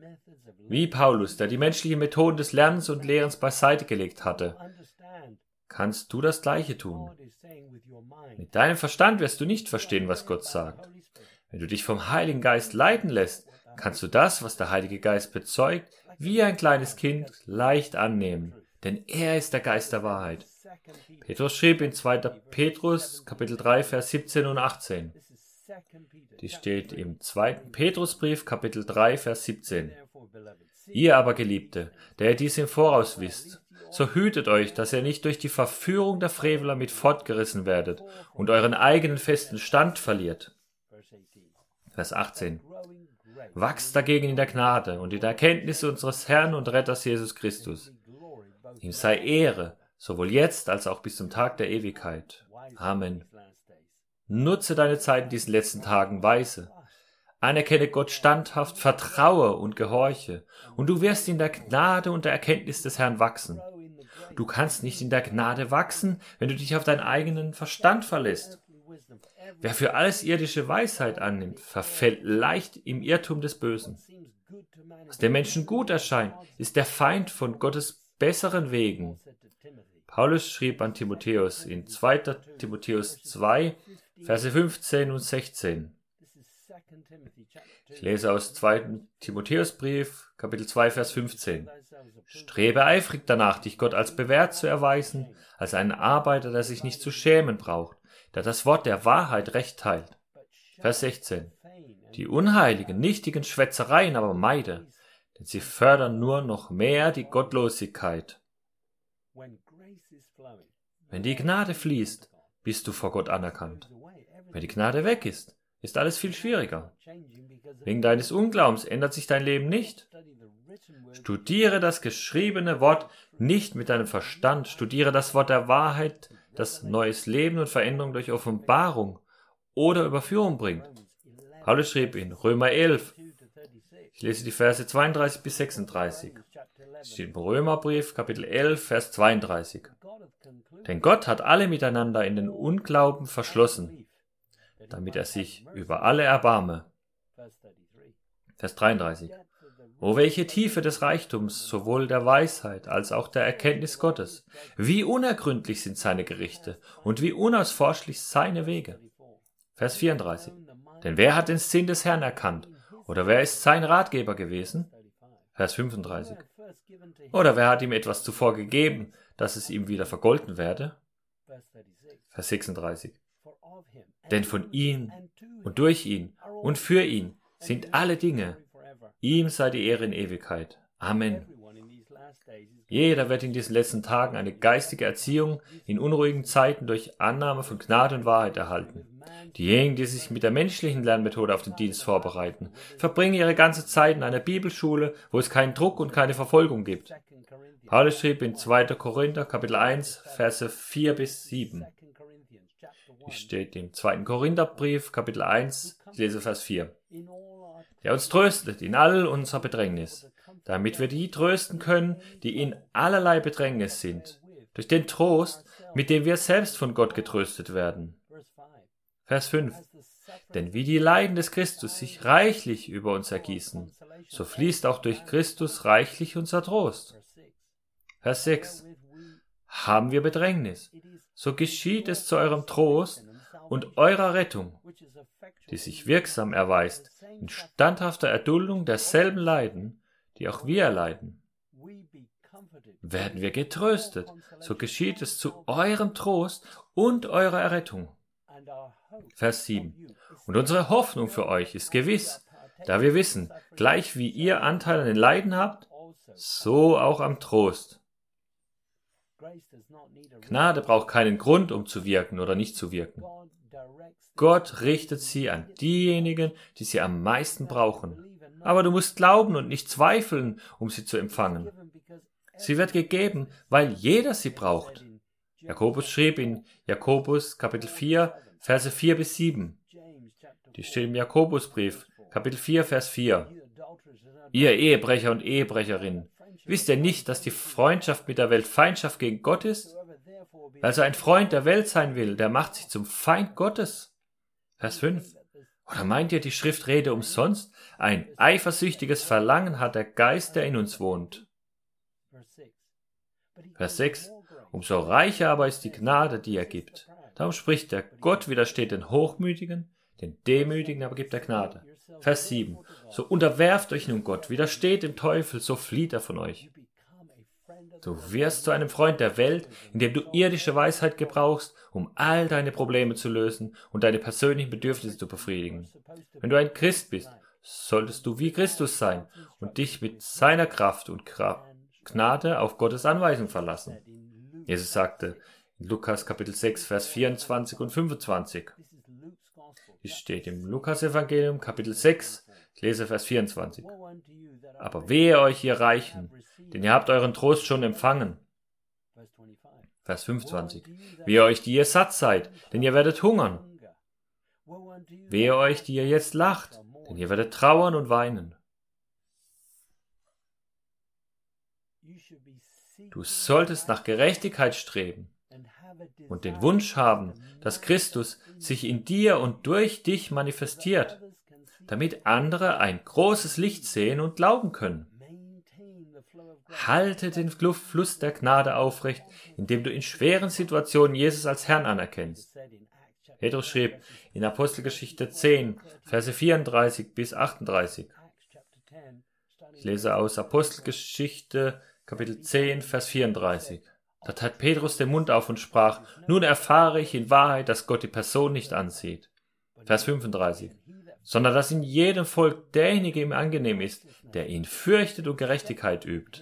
Wie Paulus, der die menschlichen Methoden des Lernens und Lehrens beiseite gelegt hatte, kannst du das Gleiche tun. Mit deinem Verstand wirst du nicht verstehen, was Gott sagt. Wenn du dich vom Heiligen Geist leiten lässt, kannst du das, was der Heilige Geist bezeugt, wie ein kleines Kind leicht annehmen, denn er ist der Geist der Wahrheit. Petrus schrieb in zweiter Petrus, Kapitel drei, Vers siebzehn und achtzehn. Die steht im zweiten Petrusbrief, Kapitel drei, Vers siebzehn. Ihr aber, Geliebte, der ihr dies im Voraus wisst, so hütet euch, dass ihr nicht durch die Verführung der Freveler mit fortgerissen werdet und euren eigenen festen Stand verliert. Vers achtzehn. Wachst dagegen in der Gnade und in der Erkenntnis unseres Herrn und Retters Jesus Christus. Ihm sei Ehre, sowohl jetzt als auch bis zum Tag der Ewigkeit. Amen. Nutze deine Zeit in diesen letzten Tagen weise. Anerkenne Gott standhaft, vertraue und gehorche, und du wirst in der Gnade und der Erkenntnis des Herrn wachsen. Du kannst nicht in der Gnade wachsen, wenn du dich auf deinen eigenen Verstand verlässt. Wer für alles irdische Weisheit annimmt, verfällt leicht im Irrtum des Bösen. Was dem Menschen gut erscheint, ist der Feind von Gottes besseren Wegen. Paulus schrieb an Timotheus in zweiter Timotheus zwei, Verse fünfzehn und sechzehn. Ich lese aus zweiten Timotheusbrief, Kapitel zwei, Vers fünfzehn. Strebe eifrig danach, dich Gott als bewährt zu erweisen, als einen Arbeiter, der sich nicht zu schämen braucht, der das Wort der Wahrheit recht teilt. Vers sechzehn. Die unheiligen, nichtigen Schwätzereien aber meide, denn sie fördern nur noch mehr die Gottlosigkeit. Wenn die Gnade fließt, bist du vor Gott anerkannt. Wenn die Gnade weg ist, ist alles viel schwieriger. Wegen deines Unglaubens ändert sich dein Leben nicht. Studiere das geschriebene Wort nicht mit deinem Verstand. Studiere das Wort der Wahrheit, das neues Leben und Veränderung durch Offenbarung oder Überführung bringt. Paulus schrieb in Römer elf. Ich lese die Verse zweiunddreißig bis sechsunddreißig. Es steht im Römerbrief, Kapitel elf, Vers zweiunddreißig. Denn Gott hat alle miteinander in den Unglauben verschlossen, damit er sich über alle erbarme. Vers dreiunddreißig. O welche Tiefe des Reichtums, sowohl der Weisheit als auch der Erkenntnis Gottes. Wie unergründlich sind seine Gerichte und wie unausforschlich seine Wege. Vers vierunddreißig. Denn wer hat den Sinn des Herrn erkannt? Oder wer ist sein Ratgeber gewesen? Vers fünfunddreißig. Oder wer hat ihm etwas zuvor gegeben, dass es ihm wieder vergolten werde? Vers sechsunddreißig. Denn von ihm und durch ihn und für ihn sind alle Dinge. Ihm sei die Ehre in Ewigkeit. Amen. Jeder wird in diesen letzten Tagen eine geistige Erziehung in unruhigen Zeiten durch Annahme von Gnade und Wahrheit erhalten. Diejenigen, die sich mit der menschlichen Lernmethode auf den Dienst vorbereiten, verbringen ihre ganze Zeit in einer Bibelschule, wo es keinen Druck und keine Verfolgung gibt. Paulus schrieb in zweiter Korinther, Kapitel eins, Verse vier bis sieben. Dies steht im zweiten Korintherbrief, Kapitel eins, ich lese Vers vier. Der uns tröstet in all unserer Bedrängnis, damit wir die trösten können, die in allerlei Bedrängnis sind, durch den Trost, mit dem wir selbst von Gott getröstet werden. Vers fünf. Denn wie die Leiden des Christus sich reichlich über uns ergießen, so fließt auch durch Christus reichlich unser Trost. Vers sechs. Haben wir Bedrängnis, so geschieht es zu eurem Trost und eurer Rettung, die sich wirksam erweist in standhafter Erduldung derselben Leiden, die auch wir erleiden. Werden wir getröstet, so geschieht es zu eurem Trost und eurer Errettung. Vers sieben. Und unsere Hoffnung für euch ist gewiss, da wir wissen, gleich wie ihr Anteil an den Leiden habt, so auch am Trost. Gnade braucht keinen Grund, um zu wirken oder nicht zu wirken. Gott richtet sie an diejenigen, die sie am meisten brauchen. Aber du musst glauben und nicht zweifeln, um sie zu empfangen. Sie wird gegeben, weil jeder sie braucht. Jakobus schrieb in Jakobus Kapitel vier, Verse vier bis sieben. Die steht im Jakobusbrief, Kapitel vier, Vers vier. Ihr Ehebrecher und Ehebrecherinnen, wisst ihr nicht, dass die Freundschaft mit der Welt Feindschaft gegen Gott ist? Also ein Freund der Welt sein will, der macht sich zum Feind Gottes. Vers fünf. Oder meint ihr, die Schrift rede umsonst? Ein eifersüchtiges Verlangen hat der Geist, der in uns wohnt. Vers sechs. Umso reicher aber ist die Gnade, die er gibt. Darum spricht er, Gott widersteht den Hochmütigen, den Demütigen aber gibt er Gnade. Vers sieben. So unterwerft euch nun Gott, widersteht dem Teufel, so flieht er von euch. Du wirst zu einem Freund der Welt, indem du irdische Weisheit gebrauchst, um all deine Probleme zu lösen und deine persönlichen Bedürfnisse zu befriedigen. Wenn du ein Christ bist, solltest du wie Christus sein und dich mit seiner Kraft und Gnade auf Gottes Anweisung verlassen. Jesus sagte in Lukas Kapitel sechs, Vers vierundzwanzig und fünfundzwanzig. Es steht im Lukas-Evangelium, Kapitel sechs, ich lese Vers vierundzwanzig. Aber wehe euch, ihr Reichen, denn ihr habt euren Trost schon empfangen. Vers fünfundzwanzig. Wehe euch, die ihr satt seid, denn ihr werdet hungern. Wehe euch, die ihr jetzt lacht, denn ihr werdet trauern und weinen. Du solltest nach Gerechtigkeit streben und den Wunsch haben, dass Christus sich in dir und durch dich manifestiert, damit andere ein großes Licht sehen und glauben können. Halte den Fluss der Gnade aufrecht, indem du in schweren Situationen Jesus als Herrn anerkennst. Petrus schrieb in Apostelgeschichte zehn, Verse vierunddreißig bis achtunddreißig. Ich lese aus Apostelgeschichte Kapitel zehn, Vers vierunddreißig. Da tat Petrus den Mund auf und sprach, nun erfahre ich in Wahrheit, dass Gott die Person nicht ansieht. Vers fünfunddreißig. Sondern dass in jedem Volk derjenige ihm angenehm ist, der ihn fürchtet und Gerechtigkeit übt.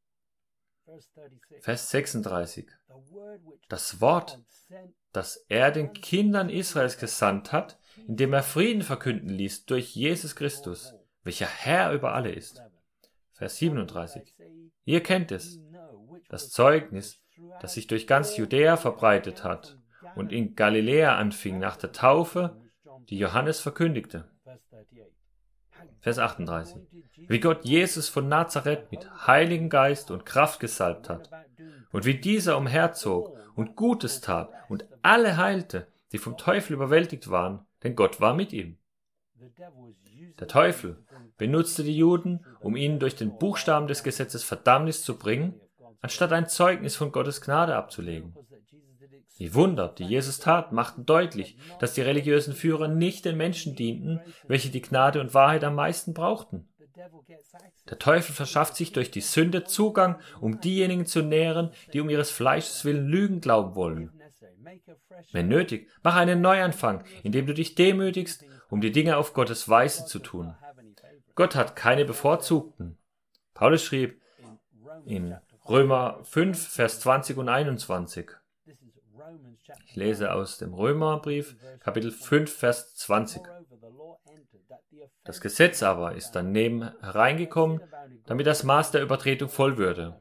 Vers sechsunddreißig. Das Wort, das er den Kindern Israels gesandt hat, indem er Frieden verkünden ließ durch Jesus Christus, welcher Herr über alle ist. Vers siebenunddreißig. Ihr kennt es, das Zeugnis, das sich durch ganz Judäa verbreitet hat und in Galiläa anfing nach der Taufe, die Johannes verkündigte. Vers achtunddreißig. Wie Gott Jesus von Nazareth mit Heiligen Geist und Kraft gesalbt hat und wie dieser umherzog und Gutes tat und alle heilte, die vom Teufel überwältigt waren, denn Gott war mit ihm. Der Teufel benutzte die Juden, um ihnen durch den Buchstaben des Gesetzes Verdammnis zu bringen, anstatt ein Zeugnis von Gottes Gnade abzulegen. Die Wunder, die Jesus tat, machten deutlich, dass die religiösen Führer nicht den Menschen dienten, welche die Gnade und Wahrheit am meisten brauchten. Der Teufel verschafft sich durch die Sünde Zugang, um diejenigen zu nähren, die um ihres Fleisches willen Lügen glauben wollen. Wenn nötig, mach einen Neuanfang, indem du dich demütigst, um die Dinge auf Gottes Weise zu tun. Gott hat keine Bevorzugten. Paulus schrieb in Römer fünf, Vers zwanzig und einundzwanzig. Ich lese aus dem Römerbrief, Kapitel fünf, Vers zwanzig. Das Gesetz aber ist daneben hereingekommen, damit das Maß der Übertretung voll würde.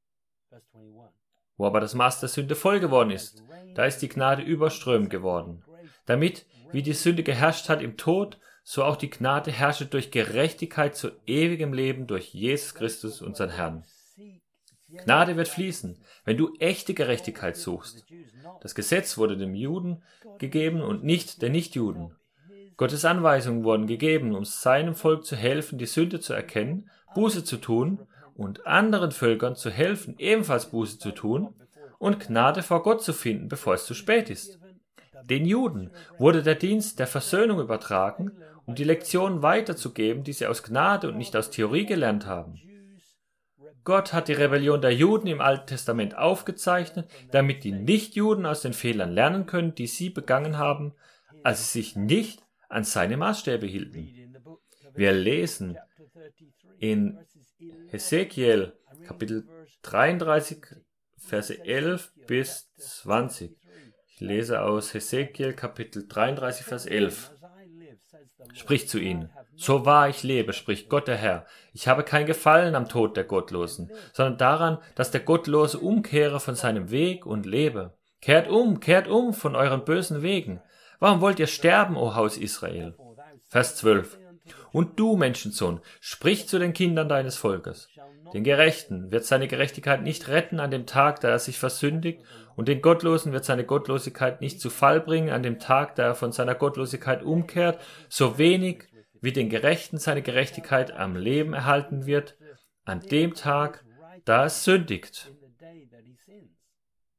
Wo aber das Maß der Sünde voll geworden ist, da ist die Gnade überströmend geworden, damit, wie die Sünde geherrscht hat im Tod, so auch die Gnade herrsche durch Gerechtigkeit zu ewigem Leben durch Jesus Christus, unseren Herrn. Gnade wird fließen, wenn du echte Gerechtigkeit suchst. Das Gesetz wurde dem Juden gegeben und nicht den Nichtjuden. Gottes Anweisungen wurden gegeben, um seinem Volk zu helfen, die Sünde zu erkennen, Buße zu tun und anderen Völkern zu helfen, ebenfalls Buße zu tun und Gnade vor Gott zu finden, bevor es zu spät ist. Den Juden wurde der Dienst der Versöhnung übertragen, um die Lektionen weiterzugeben, die sie aus Gnade und nicht aus Theorie gelernt haben. Gott hat die Rebellion der Juden im Alten Testament aufgezeichnet, damit die Nichtjuden aus den Fehlern lernen können, die sie begangen haben, als sie sich nicht an seine Maßstäbe hielten. Wir lesen in Hesekiel Kapitel dreiunddreißig, Verse elf bis zwanzig. Ich lese aus Hesekiel Kapitel dreiunddreißig, Vers elf. Sprich zu ihnen: So wahr ich lebe, spricht Gott der Herr, ich habe kein Gefallen am Tod der Gottlosen, sondern daran, dass der Gottlose umkehre von seinem Weg und lebe. Kehrt um, kehrt um von euren bösen Wegen. Warum wollt ihr sterben, o Haus Israel? Vers zwölf. Und du, Menschensohn, sprich zu den Kindern deines Volkes. Den Gerechten wird seine Gerechtigkeit nicht retten an dem Tag, da er sich versündigt, und den Gottlosen wird seine Gottlosigkeit nicht zu Fall bringen an dem Tag, da er von seiner Gottlosigkeit umkehrt, so wenig wie den Gerechten seine Gerechtigkeit am Leben erhalten wird, an dem Tag, da es sündigt.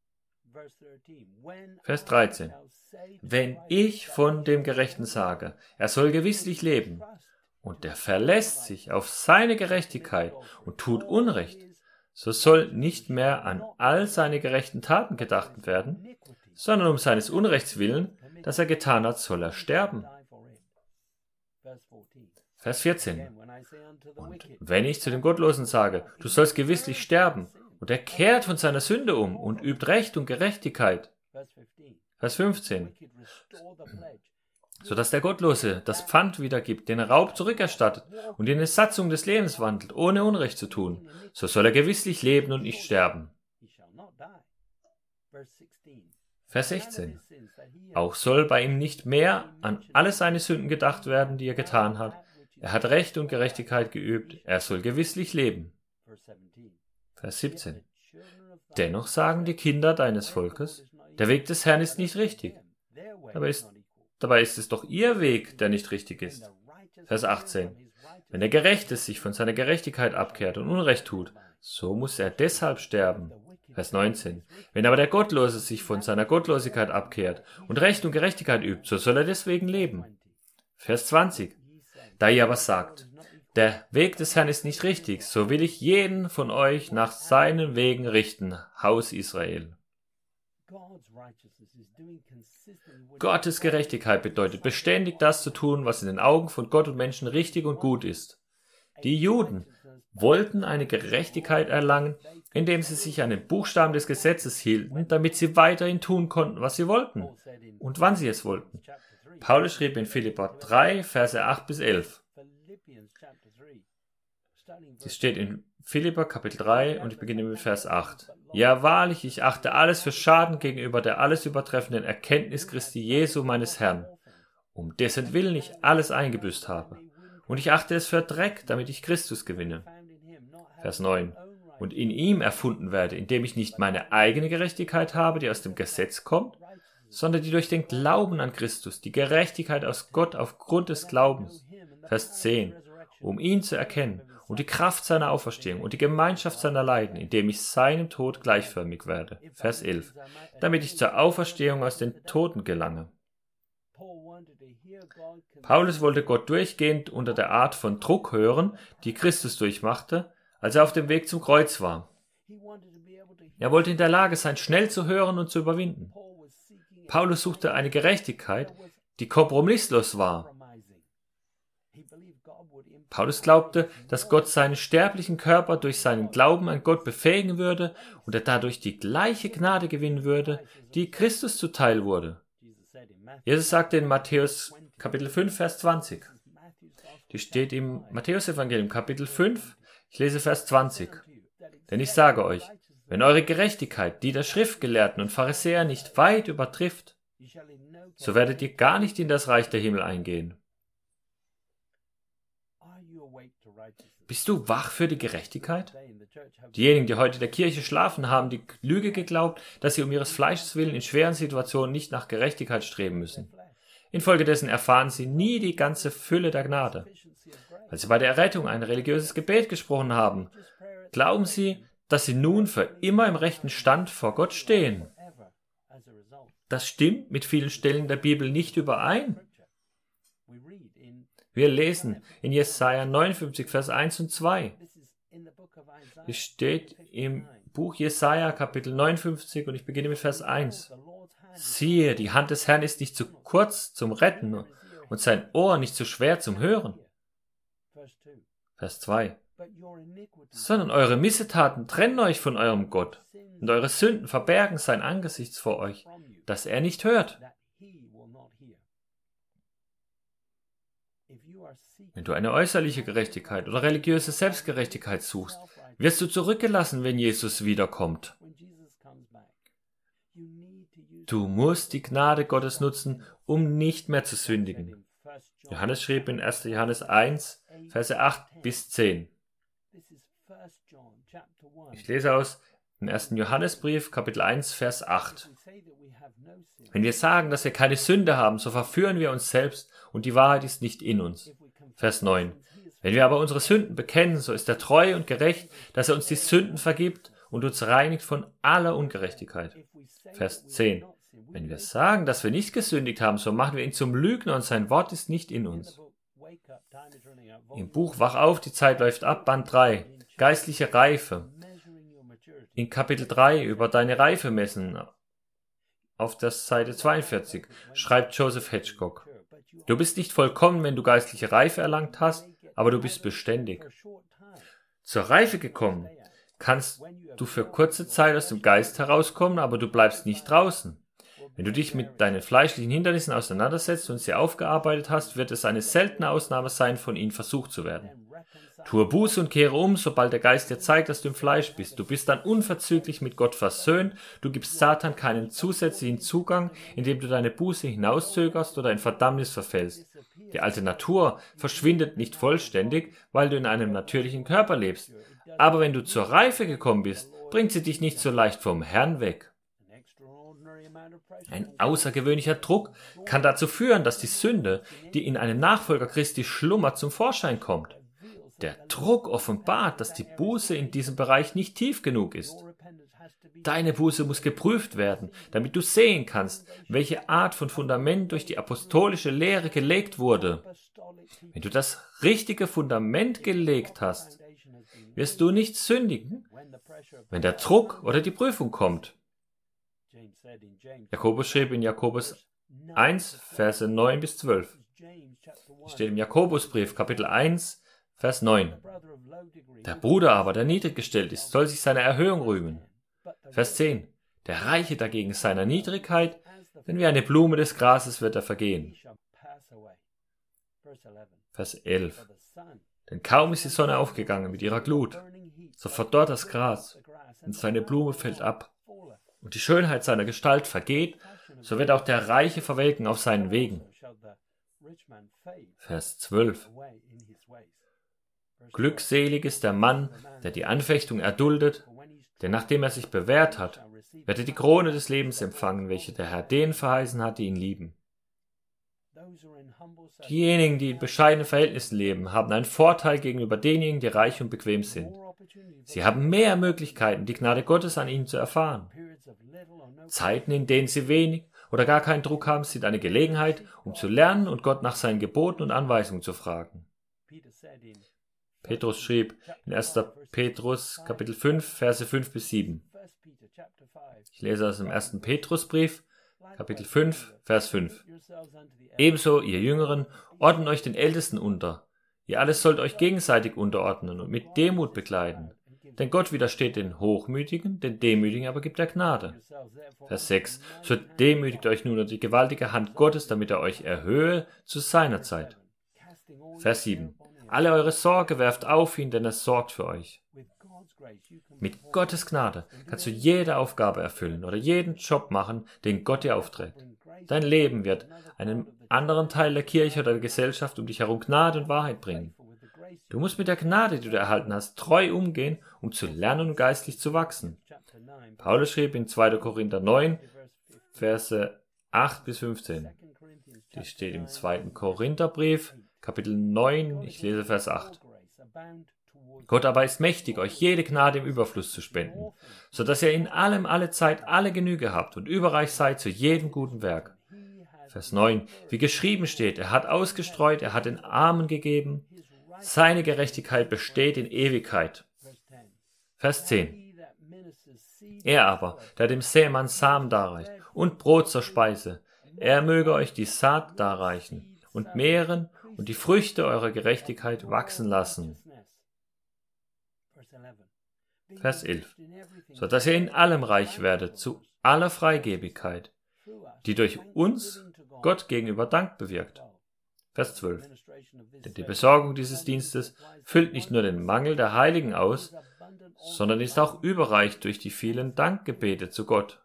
Vers dreizehn. Wenn ich von dem Gerechten sage, er soll gewisslich leben, und der verlässt sich auf seine Gerechtigkeit und tut Unrecht, so soll nicht mehr an all seine gerechten Taten gedacht werden, sondern um seines Unrechts willen, das er getan hat, soll er sterben. Vers vierzehn. Und wenn ich zu dem Gottlosen sage, du sollst gewisslich sterben, und er kehrt von seiner Sünde um und übt Recht und Gerechtigkeit. Vers fünfzehn. Sodass der Gottlose das Pfand wiedergibt, den Raub zurückerstattet und in eine Satzung des Lebens wandelt, ohne Unrecht zu tun, so soll er gewisslich leben und nicht sterben. Vers sechzehn. Auch soll bei ihm nicht mehr an alle seine Sünden gedacht werden, die er getan hat. Er hat Recht und Gerechtigkeit geübt, er soll gewisslich leben. Vers siebzehn. Dennoch sagen die Kinder deines Volkes, der Weg des Herrn ist nicht richtig. Dabei ist, dabei ist es doch ihr Weg, der nicht richtig ist. Vers achtzehn. Wenn der Gerechte sich von seiner Gerechtigkeit abkehrt und Unrecht tut, so muss er deshalb sterben. Vers neunzehn. Wenn aber der Gottlose sich von seiner Gottlosigkeit abkehrt und Recht und Gerechtigkeit übt, so soll er deswegen leben. Vers zwanzig. Da ihr aber sagt, der Weg des Herrn ist nicht richtig, so will ich jeden von euch nach seinen Wegen richten, Haus Israel. Gottes Gerechtigkeit bedeutet beständig das zu tun, was in den Augen von Gott und Menschen richtig und gut ist. Die Juden wollten eine Gerechtigkeit erlangen, indem sie sich an den Buchstaben des Gesetzes hielten, damit sie weiterhin tun konnten, was sie wollten und wann sie es wollten. Paulus schrieb in Philipper drei, Verse acht bis elf. Das steht in Philipper Kapitel drei und ich beginne mit Vers acht. Ja, wahrlich, ich achte alles für Schaden gegenüber der alles übertreffenden Erkenntnis Christi Jesu meines Herrn, um dessen Willen ich alles eingebüßt habe. Und ich achte es für Dreck, damit ich Christus gewinne. Vers neun. Und in ihm erfunden werde, indem ich nicht meine eigene Gerechtigkeit habe, die aus dem Gesetz kommt, sondern die durch den Glauben an Christus, die Gerechtigkeit aus Gott aufgrund des Glaubens. Vers zehn. Um ihn zu erkennen und die Kraft seiner Auferstehung und die Gemeinschaft seiner Leiden, indem ich seinem Tod gleichförmig werde. Vers elf. Damit ich zur Auferstehung aus den Toten gelange. Paulus wollte Gott durchgehend unter der Art von Druck hören, die Christus durchmachte, als er auf dem Weg zum Kreuz war. Er wollte in der Lage sein, schnell zu hören und zu überwinden. Paulus suchte eine Gerechtigkeit, die kompromisslos war. Paulus glaubte, dass Gott seinen sterblichen Körper durch seinen Glauben an Gott befähigen würde und er dadurch die gleiche Gnade gewinnen würde, die Christus zuteil wurde. Jesus sagte in Matthäus Kapitel fünf, Vers zwanzig. Die steht im Matthäus-Evangelium Kapitel fünf, ich lese Vers zwanzig. Denn ich sage euch, wenn eure Gerechtigkeit die der Schriftgelehrten und Pharisäer nicht weit übertrifft, so werdet ihr gar nicht in das Reich der Himmel eingehen. Bist du wach für die Gerechtigkeit? Diejenigen, die heute in der Kirche schlafen, haben die Lüge geglaubt, dass sie um ihres Fleisches willen in schweren Situationen nicht nach Gerechtigkeit streben müssen. Infolgedessen erfahren sie nie die ganze Fülle der Gnade. Als sie bei der Errettung ein religiöses Gebet gesprochen haben, glauben sie, dass sie nun für immer im rechten Stand vor Gott stehen. Das stimmt mit vielen Stellen der Bibel nicht überein. Wir lesen in Jesaja neunundfünfzig, Vers eins und zwei. Es steht im Buch Jesaja, Kapitel neunundfünfzig, und ich beginne mit Vers eins. Siehe, die Hand des Herrn ist nicht zu kurz zum Retten und sein Ohr nicht zu schwer zum Hören. Vers zwei. Sondern eure Missetaten trennen euch von eurem Gott und eure Sünden verbergen sein Angesicht vor euch, dass er nicht hört. Wenn du eine äußerliche Gerechtigkeit oder religiöse Selbstgerechtigkeit suchst, wirst du zurückgelassen, wenn Jesus wiederkommt. Du musst die Gnade Gottes nutzen, um nicht mehr zu sündigen. Johannes schrieb in erster Johannes eins, Verse acht bis zehn. Ich lese aus dem ersten Johannesbrief, Kapitel eins, Vers acht. Wenn wir sagen, dass wir keine Sünde haben, so verführen wir uns selbst und die Wahrheit ist nicht in uns. Vers neun. Wenn wir aber unsere Sünden bekennen, so ist er treu und gerecht, dass er uns die Sünden vergibt und uns reinigt von aller Ungerechtigkeit. Vers zehn. Wenn wir sagen, dass wir nicht gesündigt haben, so machen wir ihn zum Lügner und sein Wort ist nicht in uns. Im Buch Wach auf, die Zeit läuft ab, Band drei, geistliche Reife. In Kapitel drei über deine Reife messen, auf der Seite zweiundvierzig, schreibt Joseph Hedgecock: Du bist nicht vollkommen, wenn du geistliche Reife erlangt hast, aber du bist beständig. Zur Reife gekommen kannst du für kurze Zeit aus dem Geist herauskommen, aber du bleibst nicht draußen. Wenn du dich mit deinen fleischlichen Hindernissen auseinandersetzt und sie aufgearbeitet hast, wird es eine seltene Ausnahme sein, von ihnen versucht zu werden. Tue Buße und kehre um, sobald der Geist dir zeigt, dass du im Fleisch bist. Du bist dann unverzüglich mit Gott versöhnt, du gibst Satan keinen zusätzlichen Zugang, indem du deine Buße hinauszögerst oder in Verdammnis verfällst. Die alte Natur verschwindet nicht vollständig, weil du in einem natürlichen Körper lebst. Aber wenn du zur Reife gekommen bist, bringt sie dich nicht so leicht vom Herrn weg. Ein außergewöhnlicher Druck kann dazu führen, dass die Sünde, die in einem Nachfolger Christi schlummert, zum Vorschein kommt. Der Druck offenbart, dass die Buße in diesem Bereich nicht tief genug ist. Deine Buße muss geprüft werden, damit du sehen kannst, welche Art von Fundament durch die apostolische Lehre gelegt wurde. Wenn du das richtige Fundament gelegt hast, wirst du nicht sündigen, wenn der Druck oder die Prüfung kommt. Jakobus schrieb in Jakobus eins, Verse neun bis zwölf. Hier steht im Jakobusbrief, Kapitel eins, Vers neun. Der Bruder aber, der niedrig gestellt ist, soll sich seiner Erhöhung rühmen. Vers zehn. Der Reiche dagegen seiner Niedrigkeit, denn wie eine Blume des Grases wird er vergehen. Vers elf. Denn kaum ist die Sonne aufgegangen mit ihrer Glut, so verdorrt das Gras, und seine Blume fällt ab. Und die Schönheit seiner Gestalt vergeht, so wird auch der Reiche verwelken auf seinen Wegen. Vers zwölf. Glückselig ist der Mann, der die Anfechtung erduldet, denn nachdem er sich bewährt hat, wird er die Krone des Lebens empfangen, welche der Herr denen verheißen hat, die ihn lieben. Diejenigen, die in bescheidenen Verhältnissen leben, haben einen Vorteil gegenüber denjenigen, die reich und bequem sind. Sie haben mehr Möglichkeiten, die Gnade Gottes an ihnen zu erfahren. Zeiten, in denen sie wenig oder gar keinen Druck haben, sind eine Gelegenheit, um zu lernen und Gott nach seinen Geboten und Anweisungen zu fragen. Petrus schrieb in erster Petrus, Kapitel fünf, Verse fünf bis sieben. Ich lese aus dem ersten Petrusbrief, Kapitel fünf, Vers fünf. Ebenso, ihr Jüngeren, ordnet euch den Ältesten unter. Ihr alles sollt euch gegenseitig unterordnen und mit Demut bekleiden. Denn Gott widersteht den Hochmütigen, den Demütigen aber gibt er Gnade. Vers sechs. So demütigt euch nun unter die gewaltige Hand Gottes, damit er euch erhöhe zu seiner Zeit. Vers sieben. Alle eure Sorge werft auf ihn, denn er sorgt für euch. Mit Gottes Gnade kannst du jede Aufgabe erfüllen oder jeden Job machen, den Gott dir aufträgt. Dein Leben wird einem anderen Teil der Kirche oder der Gesellschaft um dich herum Gnade und Wahrheit bringen. Du musst mit der Gnade, die du erhalten hast, treu umgehen, um zu lernen und geistlich zu wachsen. Paulus schrieb in zweiter Korinther neun, Verse acht bis fünfzehn. Die steht im zweiten Korintherbrief, Kapitel neun, ich lese Vers acht. Gott aber ist mächtig, euch jede Gnade im Überfluss zu spenden, so dass ihr in allem alle Zeit alle Genüge habt und überreich seid zu jedem guten Werk. Vers neun. Wie geschrieben steht, er hat ausgestreut, er hat den Armen gegeben, seine Gerechtigkeit besteht in Ewigkeit. Vers zehn. Er aber, der dem Sämann Samen darreicht und Brot zur Speise, er möge euch die Saat darreichen und mehren und die Früchte eurer Gerechtigkeit wachsen lassen. Vers elf. So dass ihr in allem reich werdet, zu aller Freigebigkeit, die durch uns Gott gegenüber Dank bewirkt. Vers zwölf. Denn die Besorgung dieses Dienstes füllt nicht nur den Mangel der Heiligen aus, sondern ist auch überreich durch die vielen Dankgebete zu Gott.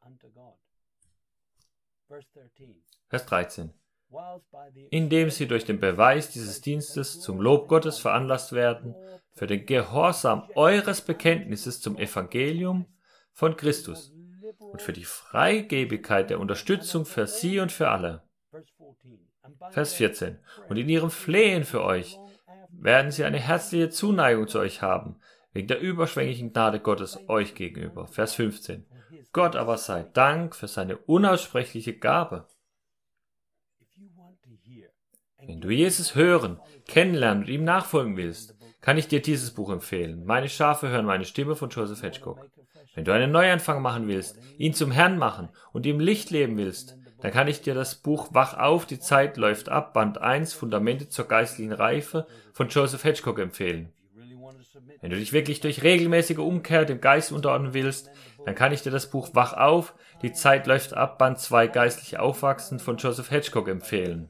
Vers dreizehn. Indem sie durch den Beweis dieses Dienstes zum Lob Gottes veranlasst werden, für den Gehorsam eures Bekenntnisses zum Evangelium von Christus und für die Freigebigkeit der Unterstützung für sie und für alle. Vers vierzehn. Und in ihrem Flehen für euch werden sie eine herzliche Zuneigung zu euch haben, wegen der überschwänglichen Gnade Gottes euch gegenüber. Vers fünfzehn. Gott aber sei Dank für seine unaussprechliche Gabe. Wenn du Jesus hören, kennenlernen und ihm nachfolgen willst, kann ich dir dieses Buch empfehlen. Meine Schafe hören meine Stimme von Joseph Hedgecock. Wenn du einen Neuanfang machen willst, ihn zum Herrn machen und im Licht leben willst, dann kann ich dir das Buch Wach auf, die Zeit läuft ab, Band eins, Fundamente zur geistlichen Reife von Joseph Hedgecock empfehlen. Wenn du dich wirklich durch regelmäßige Umkehr dem Geist unterordnen willst, dann kann ich dir das Buch Wach auf, die Zeit läuft ab, Band zwei, geistlich aufwachsen von Joseph Hedgecock empfehlen.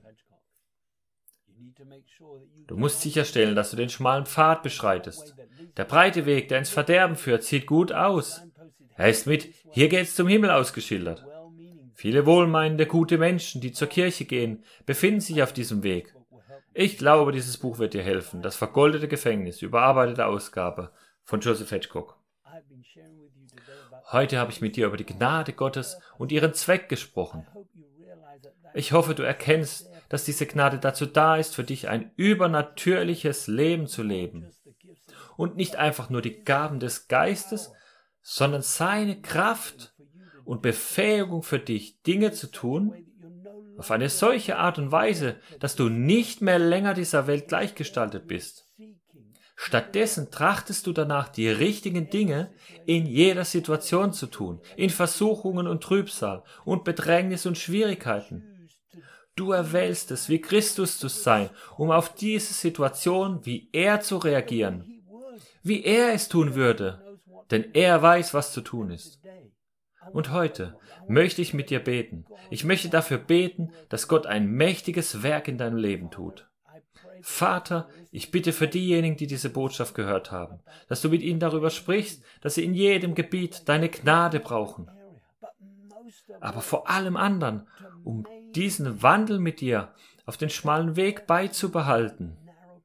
Du musst sicherstellen, dass du den schmalen Pfad beschreitest. Der breite Weg, der ins Verderben führt, sieht gut aus. Er ist mit "Hier geht's zum Himmel" ausgeschildert. Viele wohlmeinende, gute Menschen, die zur Kirche gehen, befinden sich auf diesem Weg. Ich glaube, dieses Buch wird dir helfen. Das vergoldete Gefängnis, überarbeitete Ausgabe von Joseph Hedgecock. Heute habe ich mit dir über die Gnade Gottes und ihren Zweck gesprochen. Ich hoffe, du erkennst, dass diese Gnade dazu da ist, für dich ein übernatürliches Leben zu leben. Und nicht einfach nur die Gaben des Geistes, sondern seine Kraft und Befähigung für dich, Dinge zu tun, auf eine solche Art und Weise, dass du nicht mehr länger dieser Welt gleichgestaltet bist. Stattdessen trachtest du danach, die richtigen Dinge in jeder Situation zu tun, in Versuchungen und Trübsal und Bedrängnis und Schwierigkeiten. Du erwählst es, wie Christus zu sein, um auf diese Situation wie er zu reagieren, wie er es tun würde, denn er weiß, was zu tun ist. Und heute möchte ich mit dir beten. Ich möchte dafür beten, dass Gott ein mächtiges Werk in deinem Leben tut. Vater, ich bitte für diejenigen, die diese Botschaft gehört haben, dass du mit ihnen darüber sprichst, dass sie in jedem Gebiet deine Gnade brauchen. Aber vor allem anderen, um diesen Wandel mit dir auf den schmalen Weg beizubehalten.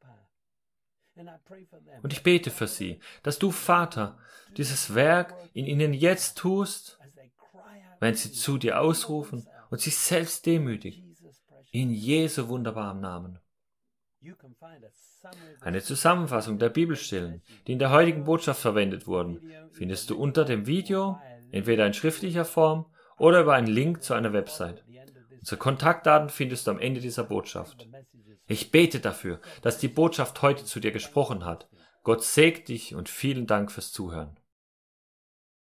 Und ich bete für sie, dass du, Vater, dieses Werk in ihnen jetzt tust, wenn sie zu dir ausrufen und sich selbst demütigen, in Jesu wunderbarem Namen. Eine Zusammenfassung der Bibelstellen, die in der heutigen Botschaft verwendet wurden, findest du unter dem Video, entweder in schriftlicher Form oder über einen Link zu einer Website. Unsere Kontaktdaten findest du am Ende dieser Botschaft. Ich bete dafür, dass die Botschaft heute zu dir gesprochen hat. Gott segne dich und vielen Dank fürs Zuhören.